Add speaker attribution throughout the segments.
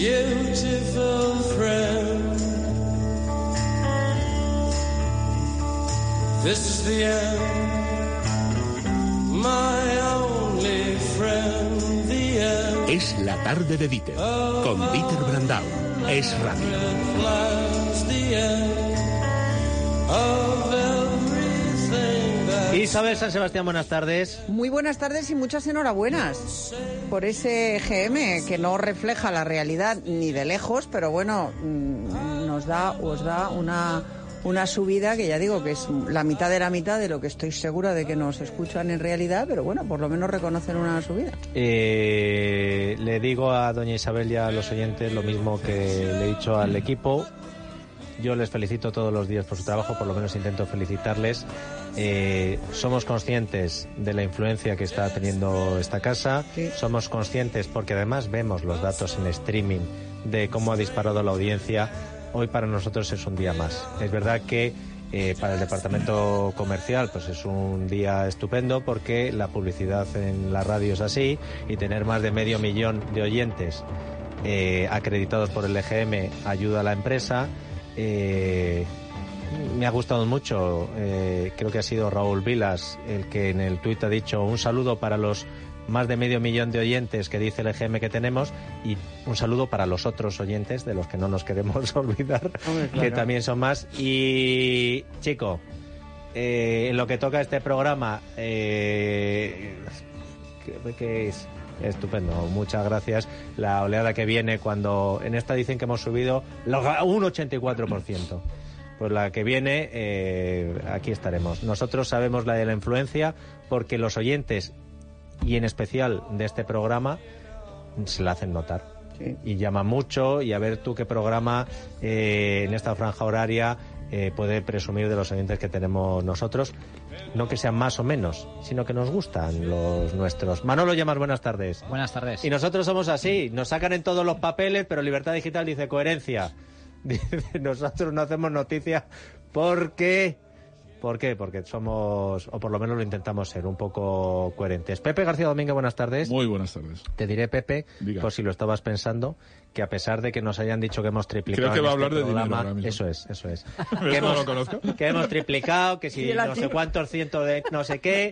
Speaker 1: beautiful friend. This is the end, my only friend, the end.
Speaker 2: Es la tarde de Dieter, con Dieter Brandau. Es radio.
Speaker 3: Isabel San Sebastián, buenas tardes.
Speaker 4: Muy buenas tardes y muchas enhorabuenas por ese EGM que no refleja la realidad ni de lejos, pero bueno, os da una subida que ya digo que es la mitad de lo que estoy segura de que nos escuchan en realidad, pero bueno, por lo menos reconocen una subida.
Speaker 3: Le digo a doña Isabel y a los oyentes lo mismo que le he dicho al equipo. Yo les felicito todos los días por su trabajo, por lo menos intento felicitarles. Somos conscientes de la influencia que está teniendo esta casa, sí. Somos conscientes porque además vemos los datos en streaming de cómo ha disparado la audiencia. Hoy para nosotros es un día más. Es verdad que para el departamento comercial pues es un día estupendo porque la publicidad en la radio es así y tener más de 500.000 de oyentes acreditados por el EGM ayuda a la empresa. Me ha gustado mucho, creo que ha sido Raúl Vilas el que en el tuit ha dicho un saludo para los más de 500.000 de oyentes que dice el EGM que tenemos y un saludo para los otros oyentes de los que no nos queremos olvidar. Hombre, claro. Que también son más. Y chico, en lo que toca este programa, que es estupendo, muchas gracias. La oleada que viene cuando en esta dicen que hemos subido un 84%. Pues la que viene, aquí estaremos. Nosotros sabemos la de la influencia porque los oyentes, y en especial de este programa, se la hacen notar. Sí. Y llama mucho, y a ver tú qué programa en esta franja horaria puede presumir de los oyentes que tenemos nosotros. No que sean más o menos, sino que nos gustan los nuestros. Manolo Llamas, buenas tardes.
Speaker 5: Buenas tardes.
Speaker 3: Y nosotros somos así, nos sacan en todos los papeles, pero Libertad Digital dice coherencia. Dice, nosotros no hacemos noticia porque... ¿Por qué? Porque somos, o por lo menos lo intentamos ser, un poco coherentes. Pepe García Domínguez, buenas tardes.
Speaker 6: Muy buenas tardes.
Speaker 3: Te diré, Pepe,
Speaker 6: Diga.
Speaker 3: Por si lo estabas pensando, que a pesar de que nos hayan dicho que hemos triplicado...
Speaker 6: Creo que va a hablar
Speaker 3: este
Speaker 6: de dinero
Speaker 3: programa,
Speaker 6: ahora mismo.
Speaker 3: Eso es.
Speaker 6: que
Speaker 3: hemos triplicado, que si no sé cuántos cientos de no sé qué,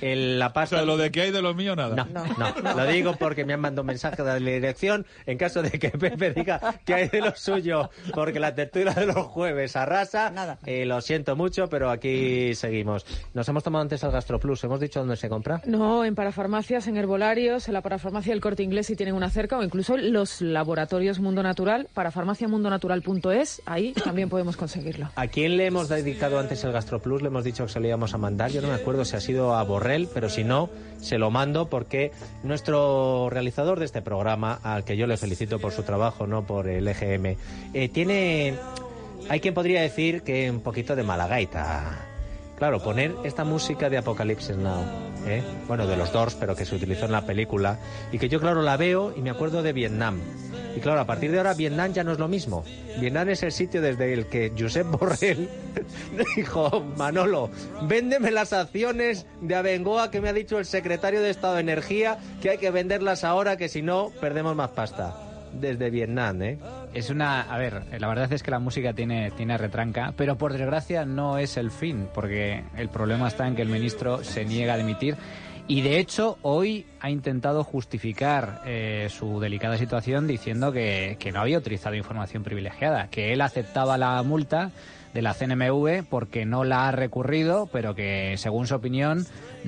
Speaker 3: la pasta...
Speaker 6: O sea, lo de que hay de lo mío, nada.
Speaker 3: No. Lo digo porque me han mandado un mensaje de la dirección en caso de que Pepe diga que hay de lo suyo, porque la tertulia de los jueves arrasa.
Speaker 4: Nada.
Speaker 3: Lo siento mucho, pero aquí seguimos. Nos hemos tomado antes al GastroPlus. ¿Hemos dicho dónde se compra?
Speaker 7: No, en parafarmacias, en herbolarios, en la parafarmacia del Corte Inglés si tienen una cerca, o incluso los laboratorios Mundo Natural, parafarmaciamundonatural.es, ahí también podemos conseguirlo.
Speaker 3: ¿A quién le hemos dedicado antes el GastroPlus? Le hemos dicho que se lo íbamos a mandar. Yo no me acuerdo si ha sido a Borrell, pero si no, se lo mando porque nuestro realizador de este programa, al que yo le felicito por su trabajo, no por el EGM, tiene... Hay quien podría decir que un poquito de mala gaita. Claro, poner esta música de Apocalypse Now, bueno, de los Doors, pero que se utilizó en la película, y que yo, claro, la veo y me acuerdo de Vietnam. Y claro, a partir de ahora Vietnam ya no es lo mismo. Vietnam es el sitio desde el que Josep Borrell dijo, Manolo, véndeme las acciones de Abengoa que me ha dicho el secretario de Estado de Energía que hay que venderlas ahora, que si no, perdemos más pasta. Desde Vietnam,
Speaker 5: Es a ver, la verdad es que la música tiene retranca, pero por desgracia no es el fin, porque el problema está en que el ministro se niega a dimitir y de hecho hoy ha intentado justificar su delicada situación diciendo que no había utilizado información privilegiada, que él aceptaba la multa de la CNMV porque no la ha recurrido, pero que según su opinión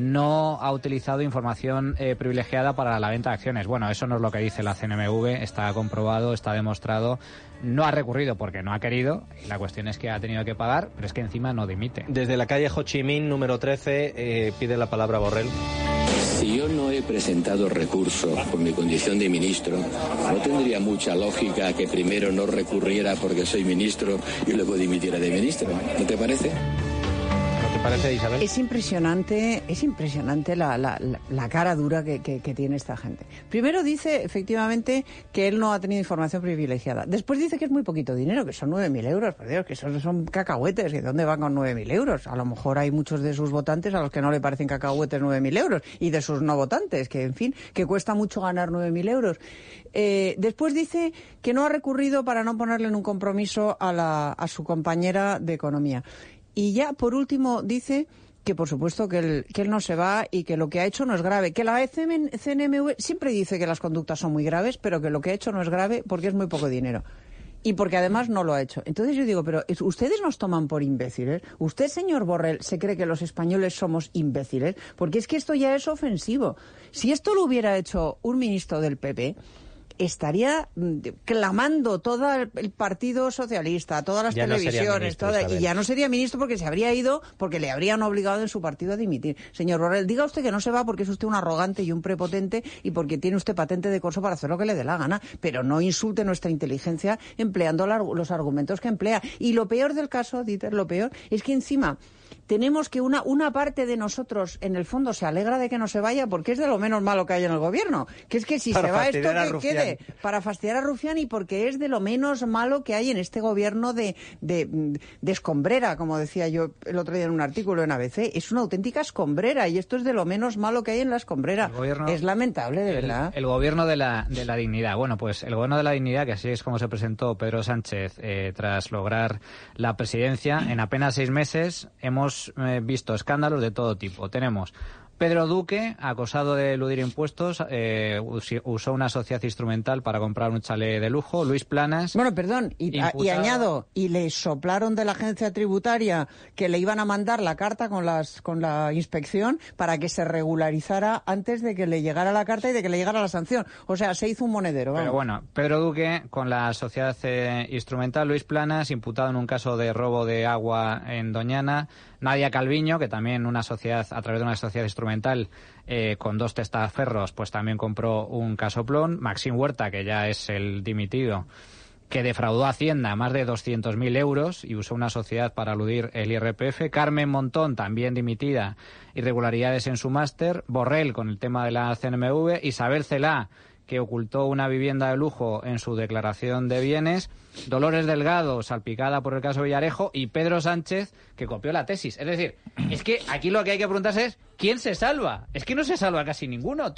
Speaker 5: no ha utilizado información privilegiada para la venta de acciones. Bueno, eso no es lo que dice la CNMV, está comprobado, está demostrado. No ha recurrido porque no ha querido, y la cuestión es que ha tenido que pagar, pero es que encima no dimite.
Speaker 3: Desde la calle Ho Chi Minh, número 13, pide la palabra Borrell.
Speaker 8: Si yo no he presentado recurso por mi condición de ministro, no tendría mucha lógica que primero no recurriera porque soy ministro y luego dimitiera de ministro. ¿No te parece?
Speaker 3: ¿No te parece, Isabel?
Speaker 4: Es impresionante la cara dura que tiene esta gente. Primero dice, efectivamente, que él no ha tenido información privilegiada. Después dice que es muy poquito dinero, que son 9.000 euros. Por Dios, que son cacahuetes. ¿De dónde van con 9.000 euros? A lo mejor hay muchos de sus votantes a los que no le parecen cacahuetes 9.000 euros. Y de sus no votantes, que, en fin, que cuesta mucho ganar 9.000 euros. Después dice que no ha recurrido para no ponerle en un compromiso a su compañera de Economía. Y ya, por último, dice que, por supuesto, que él no se va y que lo que ha hecho no es grave. Que la CNMV siempre dice que las conductas son muy graves, pero que lo que ha hecho no es grave porque es muy poco dinero. Y porque además no lo ha hecho. Entonces yo digo, pero ¿ustedes nos toman por imbéciles? ¿Usted, señor Borrell, se cree que los españoles somos imbéciles? Porque es que esto ya es ofensivo. Si esto lo hubiera hecho un ministro del PP, estaría clamando todo el Partido Socialista, todas las televisiones, y ya no sería ministro porque se habría ido, porque le habrían obligado en su partido a dimitir. Señor Borrell, diga usted que no se va porque es usted un arrogante y un prepotente y porque tiene usted patente de corso para hacer lo que le dé la gana, pero no insulte nuestra inteligencia empleando los argumentos que emplea. Y lo peor del caso, Dieter, lo peor es que encima tenemos que una parte de nosotros, en el fondo, se alegra de que no se vaya porque es de lo menos malo que hay en el gobierno. Que es que si se va esto, que quede para fastidiar a Rufián y porque es de lo menos malo que hay en este gobierno de escombrera, como decía yo el otro día en un artículo en ABC. Es una auténtica escombrera y esto es de lo menos malo que hay en la escombrera. Es lamentable, de verdad.
Speaker 5: El gobierno de la dignidad. Bueno, pues el gobierno de la dignidad, que así es como se presentó Pedro Sánchez tras lograr la presidencia, en apenas 6 meses hemos visto escándalos de todo tipo. Tenemos Pedro Duque, acusado de eludir impuestos, usó una sociedad instrumental para comprar un chalet de lujo. Luis Planas...
Speaker 4: Bueno, perdón, y añado, y le soplaron de la agencia tributaria que le iban a mandar la carta con la inspección para que se regularizara antes de que le llegara la carta y de que le llegara la sanción. O sea, se hizo un monedero. Vamos.
Speaker 5: Pero bueno, Pedro Duque con la sociedad instrumental, Luis Planas, imputado en un caso de robo de agua en Doñana, Nadia Calviño, que también a través de una sociedad instrumental con 2 testaferros, pues también compró un casoplón. Maxim Huerta, que ya es el dimitido, que defraudó a Hacienda más de 200.000 euros y usó una sociedad para eludir el IRPF. Carmen Montón, también dimitida, irregularidades en su máster. Borrell con el tema de la CNMV. Isabel Celaá, que ocultó una vivienda de lujo en su declaración de bienes. Dolores Delgado, salpicada por el caso Villarejo, y Pedro Sánchez, que copió la tesis. Es decir, es que aquí lo que hay que preguntarse es ¿quién se salva? Es que no se salva casi ninguno.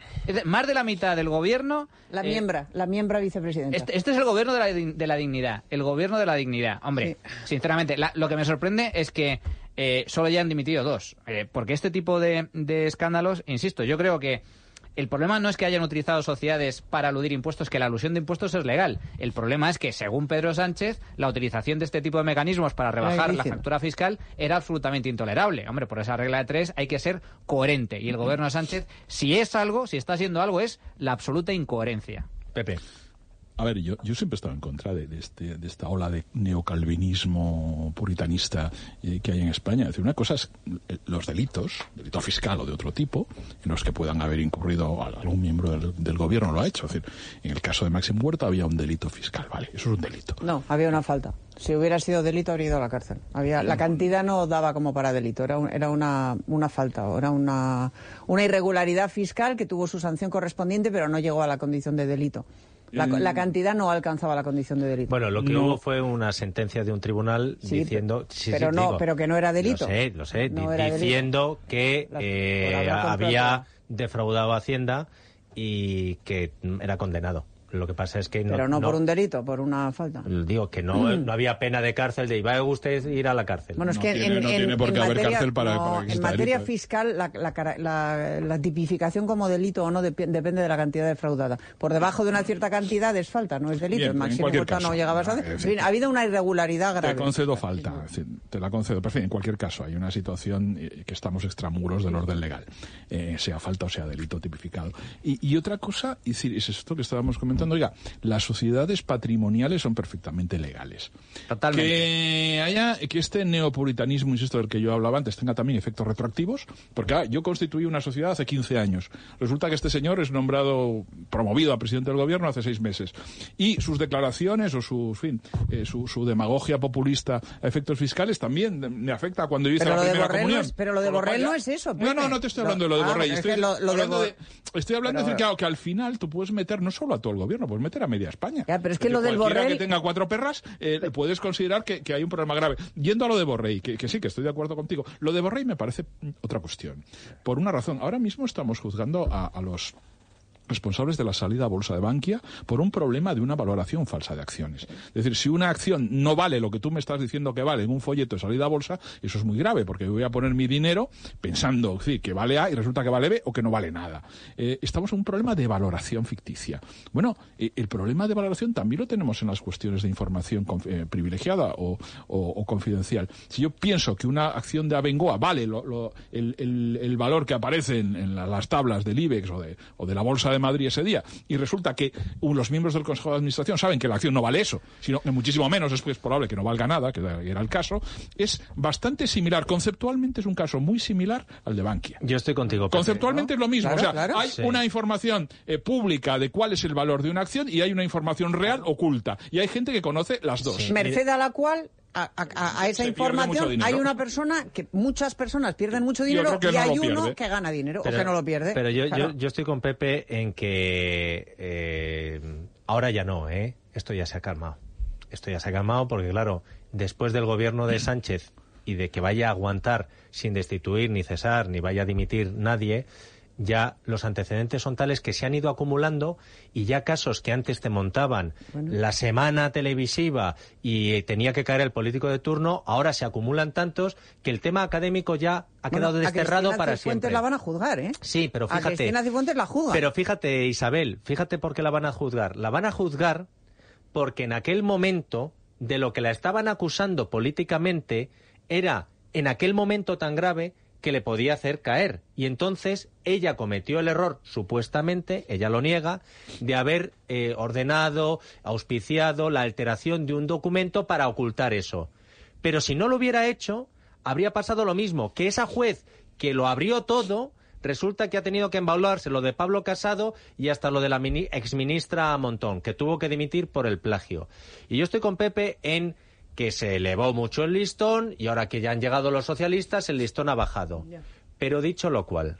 Speaker 5: Más de la mitad del gobierno...
Speaker 4: La miembra vicepresidenta.
Speaker 5: Este es el gobierno de la dignidad. El gobierno de la dignidad. Hombre, sí. Sinceramente, lo que me sorprende es que solo ya han dimitido 2. Porque este tipo de escándalos, insisto, yo creo que el problema no es que hayan utilizado sociedades para eludir impuestos, que la elusión de impuestos es legal. El problema es que, según Pedro Sánchez, la utilización de este tipo de mecanismos para rebajar la factura fiscal era absolutamente intolerable. Hombre, por esa regla de 3 hay que ser coherente. Y el gobierno de Sánchez, si está siendo algo, es la absoluta incoherencia.
Speaker 6: Pepe.
Speaker 9: A ver, yo siempre he estado en contra de esta ola de neocalvinismo puritanista que hay en España. Es decir, una cosa es los delitos, delito fiscal o de otro tipo, en los que puedan haber incurrido algún miembro del gobierno, lo ha hecho. Es decir, en el caso de Maxim Huerta había un delito fiscal, ¿vale? Eso es un delito.
Speaker 4: No, había una falta. Si hubiera sido delito, habría ido a la cárcel. La cantidad no daba como para delito, era una falta, era una irregularidad fiscal que tuvo su sanción correspondiente, pero no llegó a la condición de delito. La cantidad no alcanzaba la condición de delito.
Speaker 3: Bueno, lo que hubo fue una sentencia de un tribunal diciendo...
Speaker 4: Pero que no era delito.
Speaker 3: Lo sé, diciendo que había defraudado a Hacienda y que era condenado. Lo que pasa es que
Speaker 4: Pero no por un delito, por una falta.
Speaker 3: Digo que no había pena de cárcel, de iba a usted ir a la cárcel.
Speaker 4: Bueno, es que
Speaker 9: no tiene por qué haber cárcel para
Speaker 4: en materia fiscal, la tipificación como delito o no depende de la cantidad defraudada. Por debajo de una cierta cantidad es falta, no es delito.
Speaker 9: Bien,
Speaker 4: el máximo no llegabas a hacer. En fin, ha habido una irregularidad grave.
Speaker 9: Te concedo falta, te la concedo. Pero en cualquier caso, hay una situación que estamos extramuros del orden legal, sea falta o sea delito tipificado. Y otra cosa, es esto que estábamos comentando preguntando, oiga, las sociedades patrimoniales son perfectamente legales.
Speaker 5: Totalmente.
Speaker 9: Que este neopuritanismo, insisto, del que yo hablaba antes, tenga también efectos retroactivos, porque yo constituí una sociedad hace 15 años. Resulta que este señor es promovido a presidente del gobierno hace 6 meses. Y sus declaraciones o su demagogia populista a efectos fiscales también me afecta cuando yo hice la primera comunión.
Speaker 4: Pero lo de Borrell no es eso, Pepe.
Speaker 9: No te estoy hablando de lo de Borrell. Estoy hablando de decir que al final tú puedes meter no solo a todo el gobierno, puedes meter a media España.
Speaker 4: Ya, pero es que lo del Borrell...
Speaker 9: que tenga 4 perras, puedes considerar que hay un problema grave. Yendo a lo de Borrell, que sí, que estoy de acuerdo contigo. Lo de Borrell me parece otra cuestión. Por una razón. Ahora mismo estamos juzgando a los responsables de la salida a bolsa de Bankia por un problema de una valoración falsa de acciones. Es decir, si una acción no vale lo que tú me estás diciendo que vale en un folleto de salida a bolsa, eso es muy grave, porque voy a poner mi dinero pensando que vale A y resulta que vale B o que no vale nada. Estamos en un problema de valoración ficticia. Bueno, el problema de valoración también lo tenemos en las cuestiones de información privilegiada o confidencial. Si yo pienso que una acción de Abengoa vale el valor que aparece en las tablas del IBEX o de la bolsa de Madrid ese día, y resulta que los miembros del Consejo de Administración saben que la acción no vale eso, sino que muchísimo menos es probable que no valga nada, que era el caso, es bastante similar. Conceptualmente es un caso muy similar al de Bankia.
Speaker 3: Yo estoy contigo, Pepe,
Speaker 9: conceptualmente, ¿no? Es lo mismo.
Speaker 4: Claro,
Speaker 9: hay una información pública de cuál es el valor de una acción y hay una información real oculta. Y hay gente que conoce las dos.
Speaker 4: Sí. Merced a la cual... A esa información hay una persona que muchas personas pierden mucho dinero y hay uno que gana dinero o que no lo pierde.
Speaker 3: Pero yo estoy con Pepe en que ahora ya no, esto ya se ha calmado. Esto ya se ha calmado porque, claro, después del gobierno de Sánchez y de que vaya a aguantar sin destituir ni cesar ni vaya a dimitir nadie, ya los antecedentes son tales que se han ido acumulando y ya casos que antes te montaban la semana televisiva y tenía que caer el político de turno, ahora se acumulan tantos que el tema académico ya ha quedado desterrado para siempre.
Speaker 4: A Cristina Cifuentes la van a juzgar, ¿eh?
Speaker 3: Sí, pero fíjate...
Speaker 4: A Cristina Cifuentes la juzgan.
Speaker 3: Pero fíjate, Isabel, fíjate por qué la van a juzgar. La van a juzgar porque en aquel momento de lo que la estaban acusando políticamente era, en aquel momento tan grave, que le podía hacer caer. Y entonces ella cometió el error, supuestamente, ella lo niega, de haber ordenado, auspiciado la alteración de un documento para ocultar eso. Pero si no lo hubiera hecho, habría pasado lo mismo, que esa juez que lo abrió todo, resulta que ha tenido que embaularse lo de Pablo Casado y hasta lo de la exministra Montón, que tuvo que dimitir por el plagio. Y yo estoy con Pepe en... que se elevó mucho el listón y ahora que ya han llegado los socialistas el listón ha bajado. Pero dicho lo cual,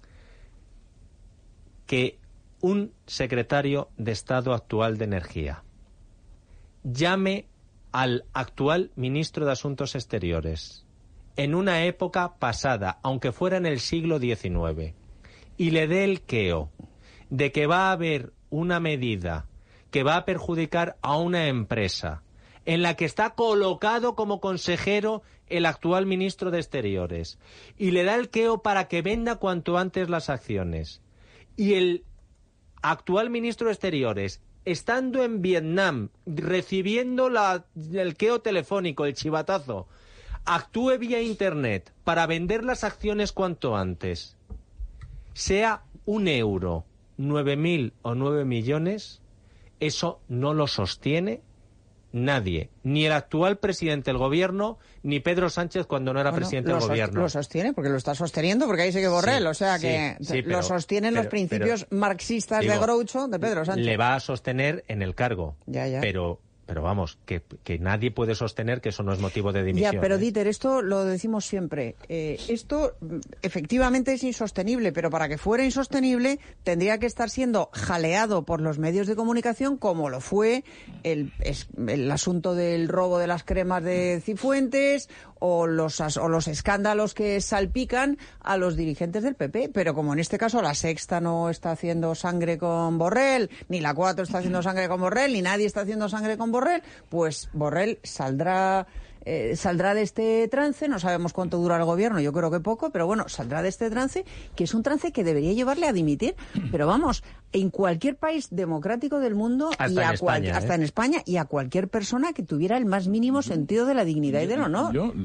Speaker 3: que un secretario de Estado actual de Energía llame al actual ministro de Asuntos Exteriores en una época pasada, aunque fuera en el siglo XIX, y le dé el queo de que va a haber una medida que va a perjudicar a una empresa en la que está colocado como consejero el actual ministro de Exteriores, y le da el queo para que venda cuanto antes las acciones, y el actual ministro de Exteriores, estando en Vietnam, recibiendo el queo telefónico, el chivatazo, actúe vía Internet para vender las acciones cuanto antes, sea €1, 9.000 o 9 millones, eso no lo sostiene nadie, ni el actual presidente del gobierno, ni Pedro Sánchez cuando no era presidente del gobierno.
Speaker 4: Lo sostiene, porque lo está sosteniendo, porque ahí sigue Borrell, o sea que lo sostienen los principios marxistas de Groucho de Pedro Sánchez.
Speaker 3: Le va a sostener en el cargo, pero vamos, que nadie puede sostener que eso no es motivo de dimisión.
Speaker 4: Ya, pero Dieter, esto lo decimos siempre. Esto efectivamente es insostenible, pero para que fuera insostenible tendría que estar siendo jaleado por los medios de comunicación, como lo fue el asunto del robo de las cremas de Cifuentes o los escándalos que salpican a los dirigentes del PP. Pero como en este caso la Sexta no está haciendo sangre con Borrell, ni la 4 está haciendo sangre con Borrell, ni nadie está haciendo sangre con Borrell, pues Borrell saldrá de este trance. No sabemos cuánto dura el gobierno, yo creo que poco, pero bueno, saldrá de este trance, que es un trance que debería llevarle a dimitir. Pero vamos, en cualquier país democrático del mundo, hasta en España, y a cualquier persona que tuviera el más mínimo sentido de la dignidad y del honor.
Speaker 9: Yo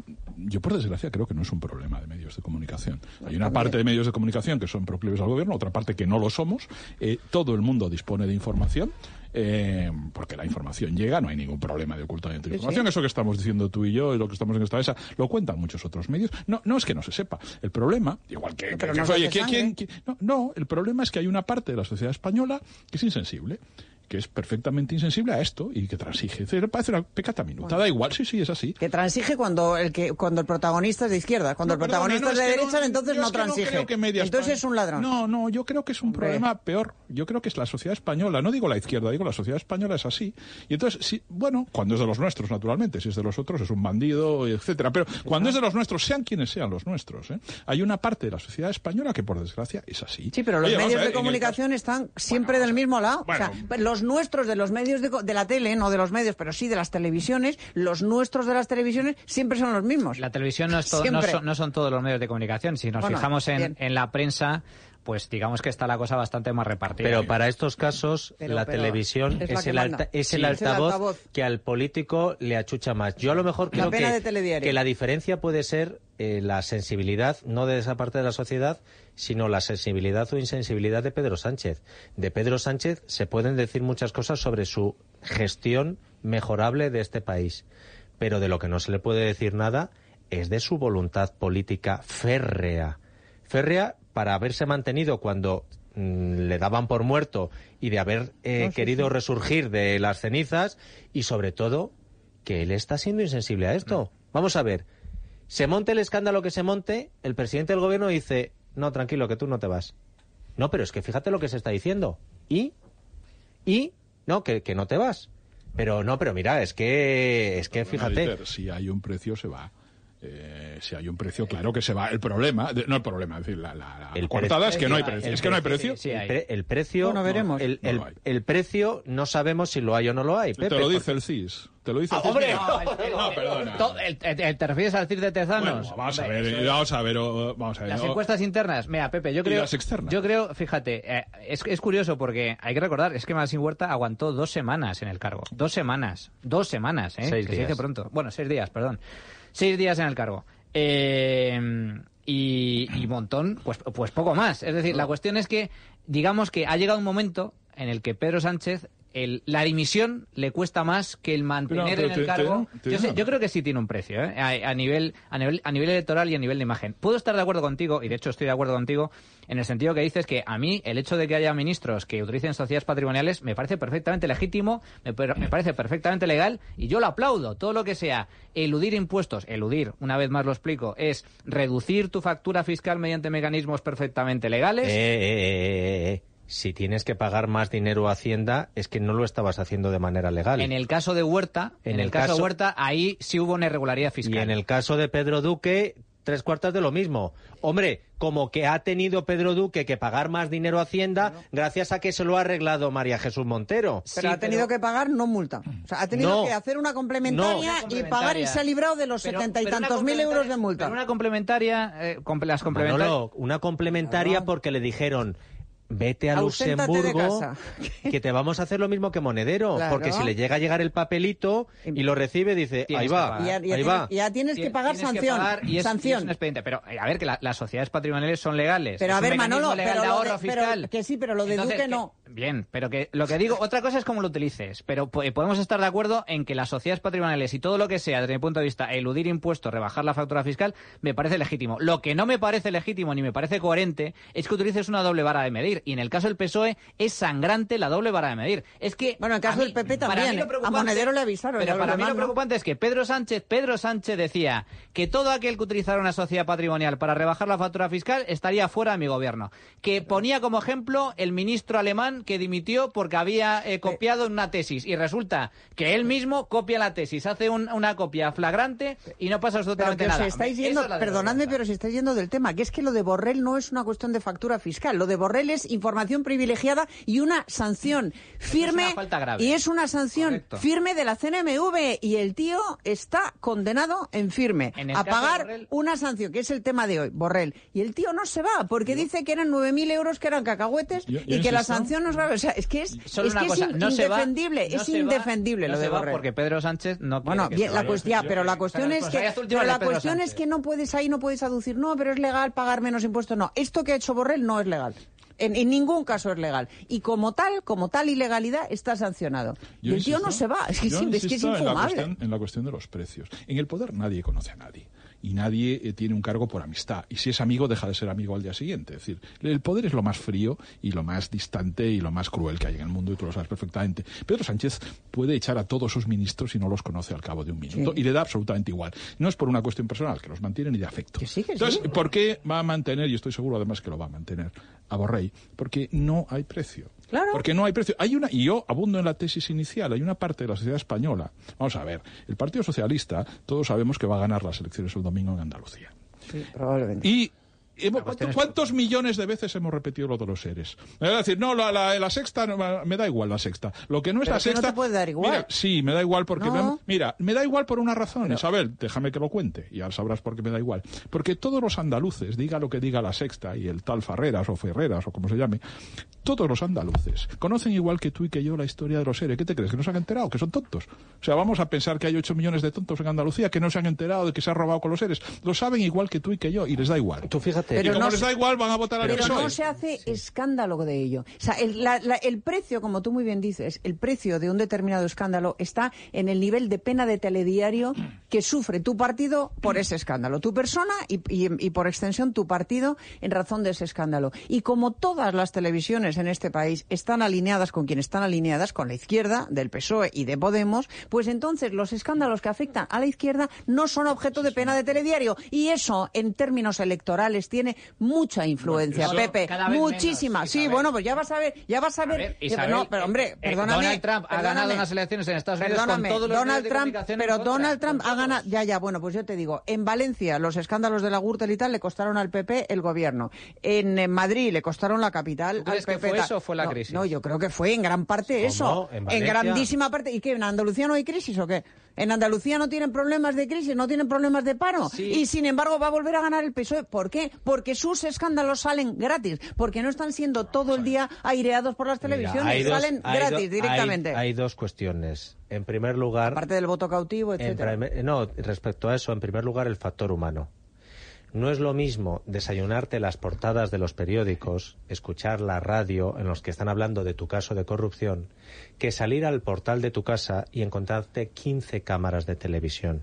Speaker 9: yo por desgracia creo que no es un problema de medios de comunicación. Hay una parte de medios de comunicación que son proclives al gobierno, otra parte que no lo somos. Todo el mundo dispone de información. Porque la información llega, no hay ningún problema de ocultamiento de información. Eso que estamos diciendo tú y yo y lo que estamos en esta mesa, lo cuentan muchos otros medios. No es que no se sepa. El problema, igual que el problema es que hay una parte de la sociedad española que es insensible, que es perfectamente insensible a esto y que transige. Parece una pecata minuta, da igual, sí, es así.
Speaker 4: Que transige cuando el protagonista es de izquierda, cuando el protagonista es de derecha, entonces no transige. Entonces es un ladrón.
Speaker 9: No, yo creo que es un problema peor. Yo creo que es la sociedad española, no digo la izquierda, digo la sociedad española es así. Y entonces, cuando es de los nuestros, naturalmente, si es de los otros es un bandido, etcétera. Pero cuando es de los nuestros, sean quienes sean los nuestros, hay una parte de la sociedad española que, por desgracia, es así.
Speaker 4: Sí, pero los medios de comunicación están siempre del mismo lado. O sea, los nuestros de los medios de la tele, no de los medios, pero sí de las televisiones, los nuestros de las televisiones siempre son los mismos.
Speaker 5: La televisión no son todos los medios de comunicación. Si nos fijamos en la prensa, pues digamos que está la cosa bastante más repartida.
Speaker 3: Pero para estos casos, la televisión es el altavoz que al político le achucha más. Yo a lo mejor creo que la diferencia puede ser la sensibilidad, no de esa parte de la sociedad, sino la sensibilidad o insensibilidad de Pedro Sánchez. De Pedro Sánchez se pueden decir muchas cosas sobre su gestión mejorable de este país, pero de lo que no se le puede decir nada es de su voluntad política férrea para haberse mantenido cuando le daban por muerto y de haber querido resurgir de las cenizas, y sobre todo que él está siendo insensible a esto. Vamos a ver, se monte el escándalo que se monte, el presidente del gobierno dice: no, tranquilo, que tú no te vas. No, pero es que fíjate lo que se está diciendo. ¿Y? No, que no te vas. Pero mira, es que fíjate.
Speaker 9: Si hay un precio, se va. Si hay un precio, claro que se va. El problema, es decir, la coartada es que no hay precio. Es que no hay precio.
Speaker 3: Sí, el precio,
Speaker 4: bueno, veremos.
Speaker 3: El precio no sabemos si lo hay o no lo hay, Pepe.
Speaker 9: Te lo dice el CIS. Te lo dice el CIS.
Speaker 5: ¡Hombre!
Speaker 9: Perdona.
Speaker 5: ¿Te refieres al CIS de Tezanos?
Speaker 9: Bueno, vamos a ver.
Speaker 5: Las encuestas internas. Mira, Pepe, yo creo...
Speaker 9: ¿Y las externas?
Speaker 5: Yo creo, fíjate, es curioso porque hay que recordar, es que Manasín Huerta aguantó 2 semanas en el cargo. 2 semanas. 2 semanas,
Speaker 3: 6 días.
Speaker 5: Que se dice pronto. Bueno, 6 días, perdón. 6 días en el cargo. Y Montón, pues poco más. Es decir, la cuestión es que, digamos que ha llegado un momento en el que Pedro Sánchez, la dimisión le cuesta más que el mantener en el cargo. Yo creo que sí tiene un precio, a nivel electoral y a nivel de imagen. Puedo estar de acuerdo contigo, y de hecho estoy de acuerdo contigo, en el sentido que dices que a mí el hecho de que haya ministros que utilicen sociedades patrimoniales me parece perfectamente legítimo, me parece perfectamente legal, y yo lo aplaudo. Todo lo que sea eludir impuestos, una vez más lo explico, es reducir tu factura fiscal mediante mecanismos perfectamente legales.
Speaker 3: Si tienes que pagar más dinero a Hacienda, es que no lo estabas haciendo de manera legal.
Speaker 5: En el caso de Huerta, ahí sí hubo una irregularidad fiscal.
Speaker 3: Y en el caso de Pedro Duque, 3/4 de lo mismo. Hombre, como que ha tenido Pedro Duque que pagar más dinero a Hacienda gracias a que se lo ha arreglado María Jesús Montero.
Speaker 4: Pero ha tenido que pagar, no multa. O sea, ha tenido que hacer una complementaria y pagar, y se ha librado de los 70 y tantos mil euros de multa.
Speaker 5: Pero una complementaria, las complementarias...
Speaker 3: Manolo, una complementaria porque le dijeron: vete a Luxemburgo, que te vamos a hacer lo mismo que Monedero. Claro. Porque si le llega a llegar el papelito y lo recibe, dice, ahí va.
Speaker 4: Ya tienes que pagar sanción.
Speaker 5: Y es un expediente. Pero, a ver, que las sociedades patrimoniales son legales.
Speaker 4: Pero, a ver, Manolo, pero lo de
Speaker 5: Entonces,
Speaker 4: Duque no.
Speaker 5: Bien, pero que lo que digo, otra cosa es cómo lo utilices. Pero podemos estar de acuerdo en que las sociedades patrimoniales y todo lo que sea, desde mi punto de vista, eludir impuestos, rebajar la factura fiscal, me parece legítimo. Lo que no me parece legítimo ni me parece coherente es que utilices una doble vara de medir. Y en el caso del PSOE es sangrante la doble vara de medir. Es que,
Speaker 4: bueno, en el caso del PP también. A Monedero le avisaron.
Speaker 5: Pero para mí lo preocupante es que Pedro Sánchez decía que todo aquel que utilizara una sociedad patrimonial para rebajar la factura fiscal estaría fuera de mi gobierno. Que ponía como ejemplo el ministro alemán que dimitió porque había copiado una tesis. Y resulta que él mismo copia la tesis, hace una copia flagrante y no pasa absolutamente nada.
Speaker 4: Perdonadme, pero se estáis yendo del tema, que es que lo de Borrell no es una cuestión de factura fiscal. Lo de Borrell es información privilegiada y una sanción firme.
Speaker 5: Es una falta grave.
Speaker 4: Y es una sanción firme de la CNMV. Y el tío está condenado en firme a pagar una sanción, que es el tema de hoy, Borrell. Y el tío no se va, porque dice que eran 9.000 euros, que eran cacahuetes, y que la sanción no grave. O sea, es que es indefendible. Es indefendible lo de Borrell.
Speaker 5: Porque Pedro Sánchez no quiere.
Speaker 4: Bueno, bien, la cuestión es que no puedes aducir, no, pero es legal pagar menos impuestos. No, esto que ha hecho Borrell no es legal. En ningún caso es legal. Y como tal ilegalidad está sancionado. Y el tío no se va. Es que es infumable.
Speaker 9: En la cuestión de los precios. En el poder nadie conoce a nadie. Y nadie tiene un cargo por amistad. Y si es amigo, deja de ser amigo al día siguiente. Es decir, el poder es lo más frío y lo más distante y lo más cruel que hay en el mundo, y tú lo sabes perfectamente. Pedro Sánchez puede echar a todos sus ministros si no los conoce al cabo de un minuto. Sí. Y le da absolutamente igual. No es por una cuestión personal, que los mantiene, ni de afecto. Entonces, ¿por qué va a mantener, y estoy seguro además que lo va a mantener, a Borrell? Porque no hay precio.
Speaker 4: Claro.
Speaker 9: Porque no hay precio. Y yo abundo en la tesis inicial, hay una parte de la sociedad española. Vamos a ver, el Partido Socialista, todos sabemos que va a ganar las elecciones el domingo en Andalucía.
Speaker 4: Sí, probablemente.
Speaker 9: Y ¿cuántos millones de veces hemos repetido lo de los seres? Me va a decir, no, la sexta, me da igual la sexta. Lo que no es la sexta...
Speaker 4: no te puede dar igual.
Speaker 9: Mira, sí, me da igual porque... No. Me da igual por una razón, Isabel, déjame que lo cuente, y ahora sabrás por qué me da igual. Porque todos los andaluces, diga lo que diga la sexta y el tal Ferreras o como se llame, todos los andaluces conocen igual que tú y que yo la historia de los seres. ¿Qué te crees? ¿Que no se han enterado? ¿Que son tontos? O sea, vamos a pensar que hay 8 millones de tontos en Andalucía que no se han enterado de que se ha robado con los seres. Lo saben igual que tú y que yo, y les da igual.
Speaker 3: Tú fíjate.
Speaker 4: Pero
Speaker 9: y como les da igual, van a votar al PSOE.
Speaker 4: Pero no se hace escándalo de ello. O sea, el precio, como tú muy bien dices, el precio de un determinado escándalo está en el nivel de pena de telediario que sufre tu partido por ese escándalo. Tu persona y por extensión tu partido en razón de ese escándalo. Y como todas las televisiones en este país están alineadas con quien están alineadas, con la izquierda, del PSOE y de Podemos, pues entonces los escándalos que afectan a la izquierda no son objeto de pena de telediario. Y eso, en términos electorales, tiene mucha influencia, bueno, Pepe, muchísima. Menos, sí, bueno, pues ya vas a ver.
Speaker 5: Ver, Isabel,
Speaker 4: no, pero hombre, perdóname.
Speaker 5: Donald Trump ha ganado unas elecciones en Estados Unidos con todos los medios de comunicación.
Speaker 4: Pero Donald Trump ha ganado. Ya, bueno, pues yo te digo, en Valencia los escándalos de la Gürtel y tal le costaron al PP el gobierno. En Madrid le costaron la capital al PP.
Speaker 5: ¿Crees que fue eso o fue la crisis?
Speaker 4: No, yo creo que fue en gran parte eso. En grandísima parte. ¿Y qué? ¿En Andalucía no hay crisis o qué? ¿En Andalucía no tienen problemas de crisis, no tienen problemas de paro?
Speaker 5: Sí.
Speaker 4: Y sin embargo va a volver a ganar el PSOE. ¿Por qué? Porque sus escándalos salen gratis, porque no están siendo todo el día aireados por las televisiones, salen gratis directamente.
Speaker 3: Hay dos cuestiones. En primer lugar...
Speaker 4: Aparte del voto cautivo, etcétera.
Speaker 3: Respecto a eso, en primer lugar, el factor humano. No es lo mismo desayunarte las portadas de los periódicos, escuchar la radio en los que están hablando de tu caso de corrupción, que salir al portal de tu casa y encontrarte 15 cámaras de televisión.